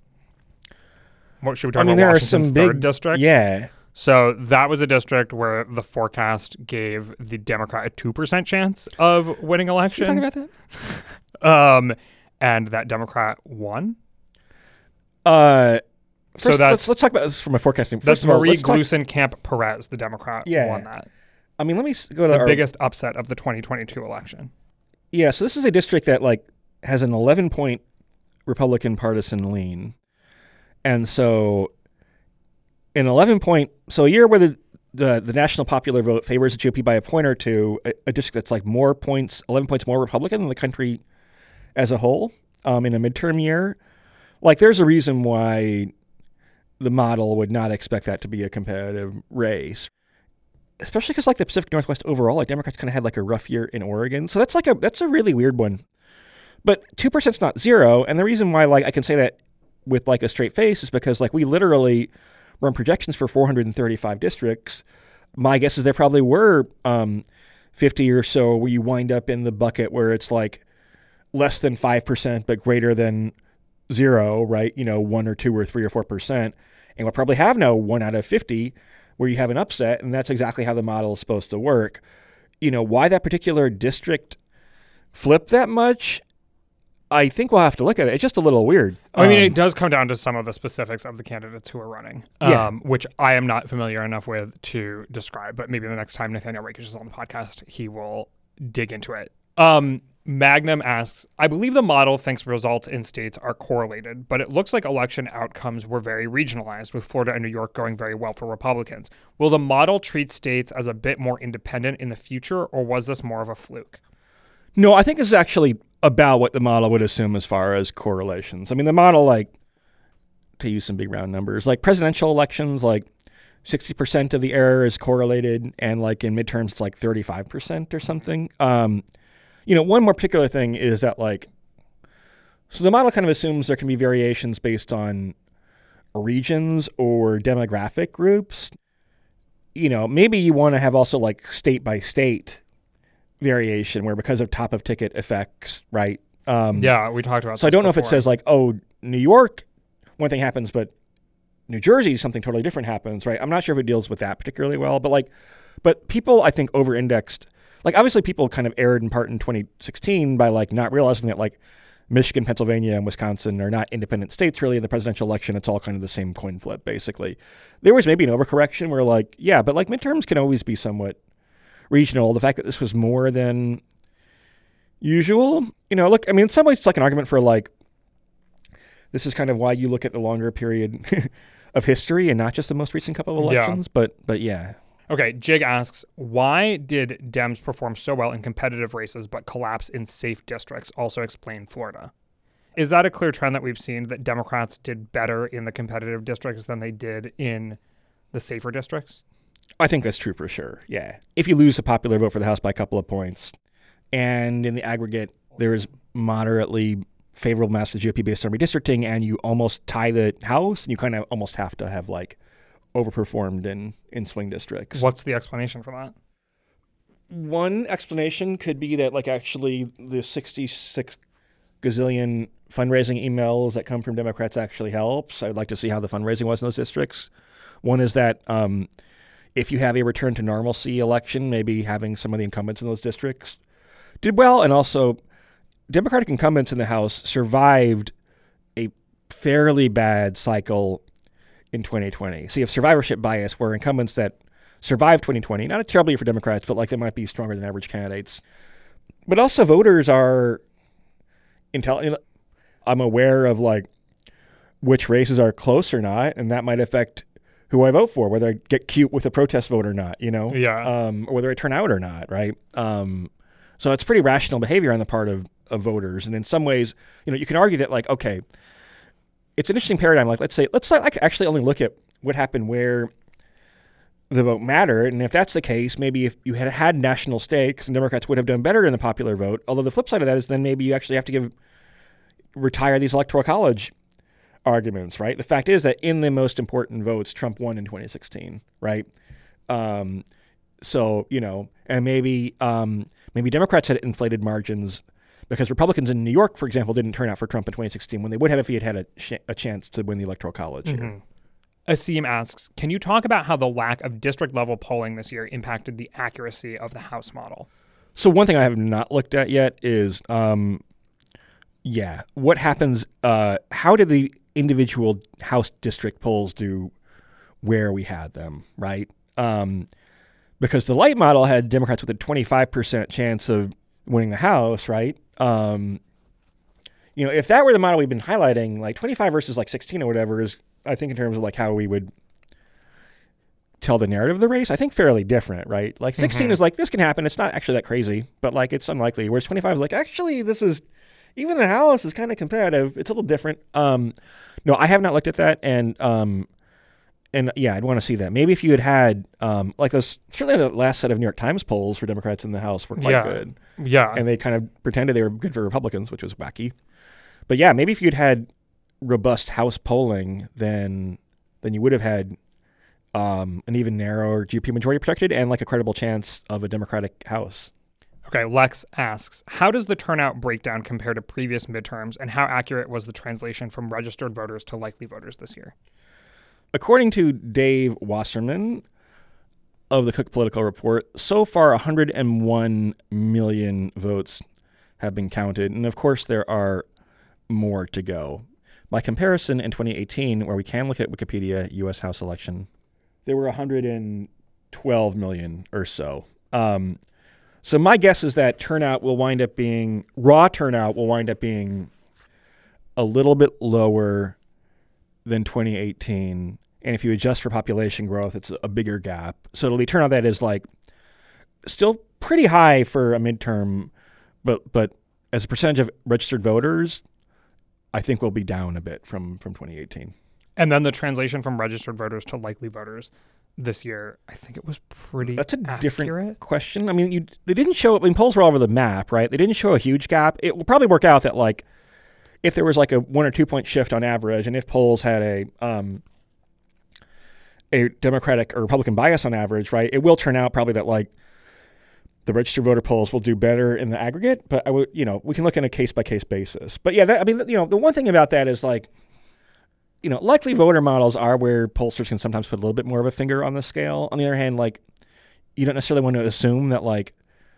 S2: What should we talk
S1: I mean,
S2: about?
S1: there
S2: Washington's
S1: are some big
S2: third district?
S1: Yeah.
S2: So that was a district where the forecast gave the Democrat a two percent chance of winning election.
S1: Should we talk about that?
S2: um, and that Democrat won.
S1: Uh, first,
S2: so that's,
S1: let's, let's talk about this from a forecasting.
S2: That's
S1: First of all,
S2: Marie
S1: let's talk-
S2: Glueson Camp Perez, the Democrat,
S1: Yeah.
S2: won that.
S1: I mean, let me s- go to
S2: The
S1: our,
S2: biggest upset of the twenty twenty-two election.
S1: Yeah, so this is a district that like has an eleven point Republican partisan lean. And so an eleven point, so a year where the, the, the national popular vote favors the G O P by a point or two, a, a district that's like more points, eleven points more Republican than the country as a whole um, in a midterm year. Like there's a reason why the model would not expect that to be a competitive race. Especially because like the Pacific Northwest overall, like Democrats kind of had like a rough year in Oregon. So that's like a, that's a really weird one. But two percent is not zero. And the reason why like I can say that with like a straight face is because like we literally run projections for four hundred thirty-five districts. My guess is there probably were um, fifty or so where you wind up in the bucket where it's like less than five percent, but greater than zero, right? You know, one or two or three or four percent. And we'll probably have now one out of fifty where you have an upset, and that's exactly how the model is supposed to work. You know, why that particular district flipped that much, I think we'll have to look at it. It's just a little weird.
S2: I mean,
S1: Um,
S2: it does come down to some of the specifics of the candidates who are running,
S1: Yeah.
S2: um, which I am not familiar enough with to describe, but maybe the next time Nathaniel Rakic is on the podcast, he will dig into it. Um, Magnum asks, I believe the model thinks results in states are correlated, but it looks like election outcomes were very regionalized, with Florida and New York going very well for Republicans. Will the model treat states as a bit more independent in the future, or was this more of a fluke?
S1: No, I think this is actually about what the model would assume as far as correlations. I mean, the model, like, to use some big round numbers, like presidential elections, like sixty percent of the error is correlated, and like in midterms, it's like thirty-five percent or something. Um, you know, one more particular thing is that like, so the model kind of assumes there can be variations based on regions or demographic groups. You know, maybe you want to have also like state by state variation where because of top of ticket effects, right? Um,
S2: Yeah, we talked about
S1: so
S2: this
S1: I don't know
S2: before.
S1: if it says like, oh, New York, one thing happens, but New Jersey, something totally different happens, right? I'm not sure if it deals with that particularly well, but like, but people, I think, over-indexed. Like, obviously, people kind of erred in part in twenty sixteen by like not realizing that like Michigan, Pennsylvania, and Wisconsin are not independent states really in the presidential election. It's all kind of the same coin flip, basically. There was maybe an overcorrection where like, yeah, but like midterms can always be somewhat regional. The fact that this was more than usual, you know, look, I mean, in some ways, it's like an argument for like, this is kind of why you look at the longer period of history and not just the most recent couple of elections. Yeah. But, but yeah.
S2: Okay, Jig asks, why did Dems perform so well in competitive races but collapse in safe districts? Also explain Florida. Is that a clear trend that we've seen, that Democrats did better in the competitive districts than they did in the safer districts?
S1: I think that's true for sure, yeah. If you lose a popular vote for the House by a couple of points, and in the aggregate there is moderately favorable mass to the G O P based on redistricting, and you almost tie the House, and you kind of almost have to have like overperformed in, in swing districts.
S2: What's the explanation for that?
S1: One explanation could be that like actually the sixty-six gazillion fundraising emails that come from Democrats actually helps. I'd like to see how the fundraising was in those districts. One is that um, if you have a return to normalcy election, maybe having some of the incumbents in those districts did well. And also Democratic incumbents in the House survived a fairly bad cycle in twenty twenty. So you have survivorship bias where incumbents that survived twenty twenty, not a terrible year for Democrats, but like they might be stronger than average candidates. But also voters are intelligent. I'm aware of like which races are close or not, and that might affect who I vote for, whether I get cute with a protest vote or not, you know?
S2: Yeah.
S1: Um, or whether I turn out or not, right? Um, so it's pretty rational behavior on the part of, of voters. And in some ways, you know, you can argue that like, okay, it's an interesting paradigm. Like, let's say, let's like actually only look at what happened where the vote mattered. And if that's the case, maybe if you had had national stakes, and Democrats would have done better in the popular vote. Although the flip side of that is then maybe you actually have to give retire these electoral college arguments, right? The fact is that in the most important votes, Trump won in twenty sixteen, right? Um, so, you know, and maybe um, maybe Democrats had inflated margins because Republicans in New York, for example, didn't turn out for Trump in twenty sixteen when they would have if he had had a, sh- a chance to win the electoral college
S2: Mm-hmm.
S1: here.
S2: Asim asks, can you talk about how the lack of district-level polling this year impacted the accuracy of the House model?
S1: So one thing I have not looked at yet is, um, yeah, what happens, uh, how did the individual House district polls do where we had them, right? Um, because the light model had Democrats with a twenty-five percent chance of winning the House, right? Um, you know, if that were the model we've been highlighting, like twenty-five versus like sixteen or whatever is, I think in terms of like how we would tell the narrative of the race, I think fairly different, right? Like sixteen
S2: Mm-hmm.
S1: is like, this can happen. It's not actually that crazy, but like it's unlikely. Whereas twenty-five is like, actually, this is, even the House is kind of competitive. It's a little different. Um, no, I have not looked at that. And, um, and yeah, I'd want to see that. Maybe if you had had, um, like those, certainly the last set of New York Times polls for Democrats in the House were quite
S2: Yeah.
S1: good.
S2: Yeah.
S1: And they kind of pretended they were good for Republicans, which was wacky. But yeah, maybe if you'd had robust House polling, then then you would have had um, an even narrower G O P majority protected and like a credible chance of a Democratic House.
S2: Okay, Lex asks, how does the turnout breakdown compare to previous midterms, and how accurate was the translation from registered voters to likely voters this year?
S1: According to Dave Wasserman of the Cook Political Report, so far one hundred one million votes have been counted. And of course, there are more to go. By comparison, in twenty eighteen, where we can look at Wikipedia U S House election, there were one hundred twelve million or so. Um, so my guess is that turnout will wind up being, raw turnout will wind up being a little bit lower than twenty eighteen. And if you adjust for population growth, it's a bigger gap. So it'll be turnout that is like still pretty high for a midterm, but but as a percentage of registered voters, I think we'll be down a bit from, from twenty eighteen.
S2: And then the translation from registered voters to likely voters this year, I think it was pretty
S1: That's a
S2: accurate.
S1: different question. I mean, you, they didn't show, I mean, polls were all over the map, right? They didn't show a huge gap. It will probably work out that like if there was like a one or two point shift on average, and if polls had a um, a Democratic or Republican bias on average, right, it will turn out probably that like the registered voter polls will do better in the aggregate. But I would, you know, we can look on a case by case basis. But yeah, that, I mean, you know, the one thing about that is like, you know, likely voter models are where pollsters can sometimes put a little bit more of a finger on the scale. On the other hand, like, you don't necessarily want to assume that like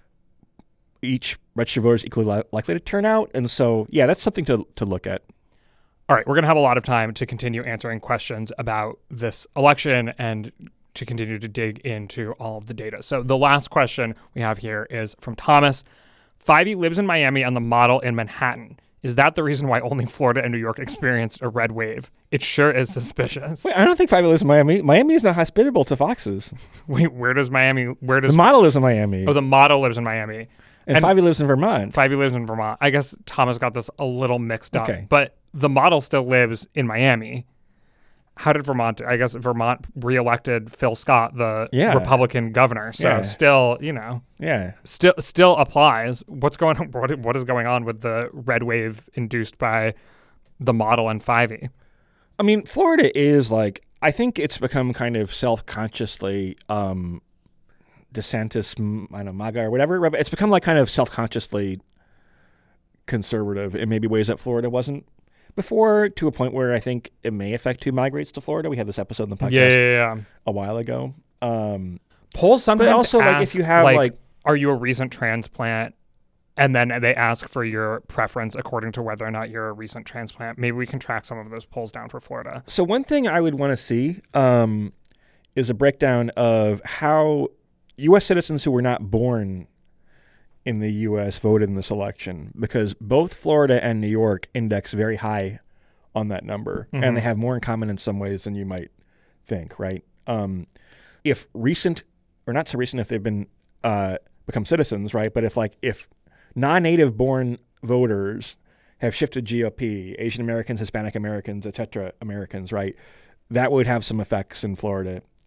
S1: each registered voter is equally li- likely to turn out. And so, yeah, that's something to to look at.
S2: All right, we're going to have a lot of time to continue answering questions about this election and to continue to dig into all of the data. So the last question we have here is from Thomas. Fivey lives in Miami on the model in Manhattan. Is that the reason why only Florida and New York experienced a red wave? It sure is suspicious.
S1: Wait, I don't think Fivey lives in Miami. Miami is not hospitable to foxes.
S2: Wait, where does Miami, where does...
S1: The model lives in Miami.
S2: Oh, the model lives in Miami.
S1: and, and Fivey lives in Vermont.
S2: Fivey lives in Vermont. I guess Thomas got this a little mixed up.
S1: Okay.
S2: But the model still lives in Miami. How did Vermont, I guess Vermont reelected Phil Scott, the
S1: Yeah.
S2: Republican governor. So
S1: Yeah.
S2: still, you know,
S1: Yeah.
S2: still still applies. What's going on? What, what is going on with the red wave induced by the model and Fivey?
S1: I mean, Florida is like, I think it's become kind of self-consciously um, DeSantis, I don't know, MAGA or whatever. It's become like kind of self-consciously conservative in maybe ways that Florida wasn't before, to a point where I think it may affect who migrates to Florida. We had this episode in the podcast
S2: Yeah, yeah, yeah.
S1: a while ago. Um,
S2: Polls sometimes
S1: but also,
S2: ask,
S1: like, if you have,
S2: like,
S1: like,
S2: are you a recent transplant? And then they ask for your preference according to whether or not you're a recent transplant. Maybe we can track some of those polls down for Florida.
S1: So one thing I would want to see um, is a breakdown of how U S citizens who were not born in the U S voted in this election, because both Florida and New York index very high on that number,
S2: Mm-hmm.
S1: and they have more in common in some ways than you might think, right? Um, if recent, or not so recent if they've been uh, become citizens, right? But if like if non-native born voters have shifted G O P, Asian Americans, Hispanic Americans, et cetera, Americans, right? That would have some effects in Florida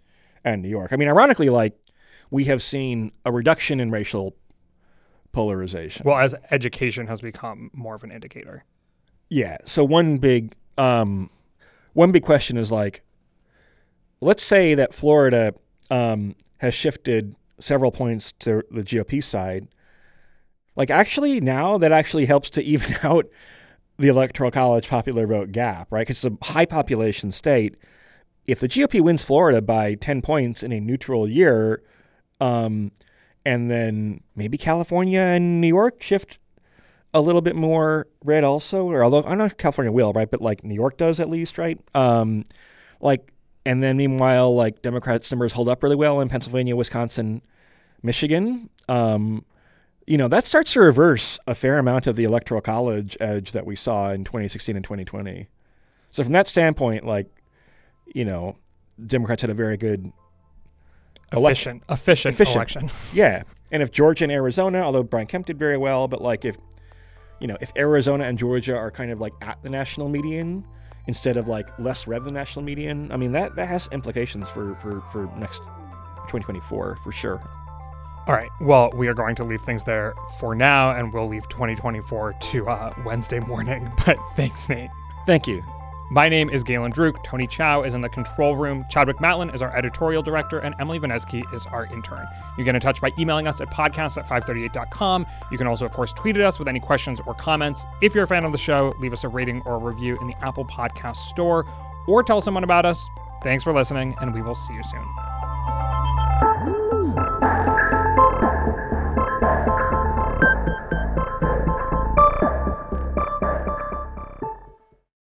S1: and New York. I mean, ironically, like, we have seen a reduction in racial polarization.
S2: Well, as education has become more of an indicator.
S1: Yeah. So one big um, one big question is like, let's say that Florida um, has shifted several points to the G O P side. Like, actually, now that actually helps to even out the Electoral College popular vote gap, right? Because it's a high population state. If the G O P wins Florida by ten points in a neutral year, um, and then maybe California and New York shift a little bit more red also, or although I don't know if California will, right? But like New York does at least, right? Um, like, and then meanwhile, like Democrats' numbers hold up really well in Pennsylvania, Wisconsin, Michigan. Um, you know, that starts to reverse a fair amount of the Electoral College edge that we saw in twenty sixteen and twenty twenty. So from that standpoint, like, you know, Democrats had a very good
S2: Efficient, election. efficient, efficient election.
S1: Yeah. And if Georgia and Arizona, although Brian Kemp did very well, but like if, you know, if Arizona and Georgia are kind of like at the national median instead of like less red than the national median, I mean, that, that has implications for, for, for next twenty twenty-four for sure.
S2: All right. Well, we are going to leave things there for now, and we'll leave twenty twenty-four to uh, Wednesday morning. But thanks, Nate.
S1: Thank you.
S2: My name is Galen Druk. Tony Chow is in the control room. Chadwick Matlin is our editorial director, and Emily Vanesky is our intern. You get in touch by emailing us at podcast at five thirty-eight dot com. You can also, of course, tweet at us with any questions or comments. If you're a fan of the show, leave us a rating or a review in the Apple Podcast Store, or tell someone about us. Thanks for listening, and we will see you soon.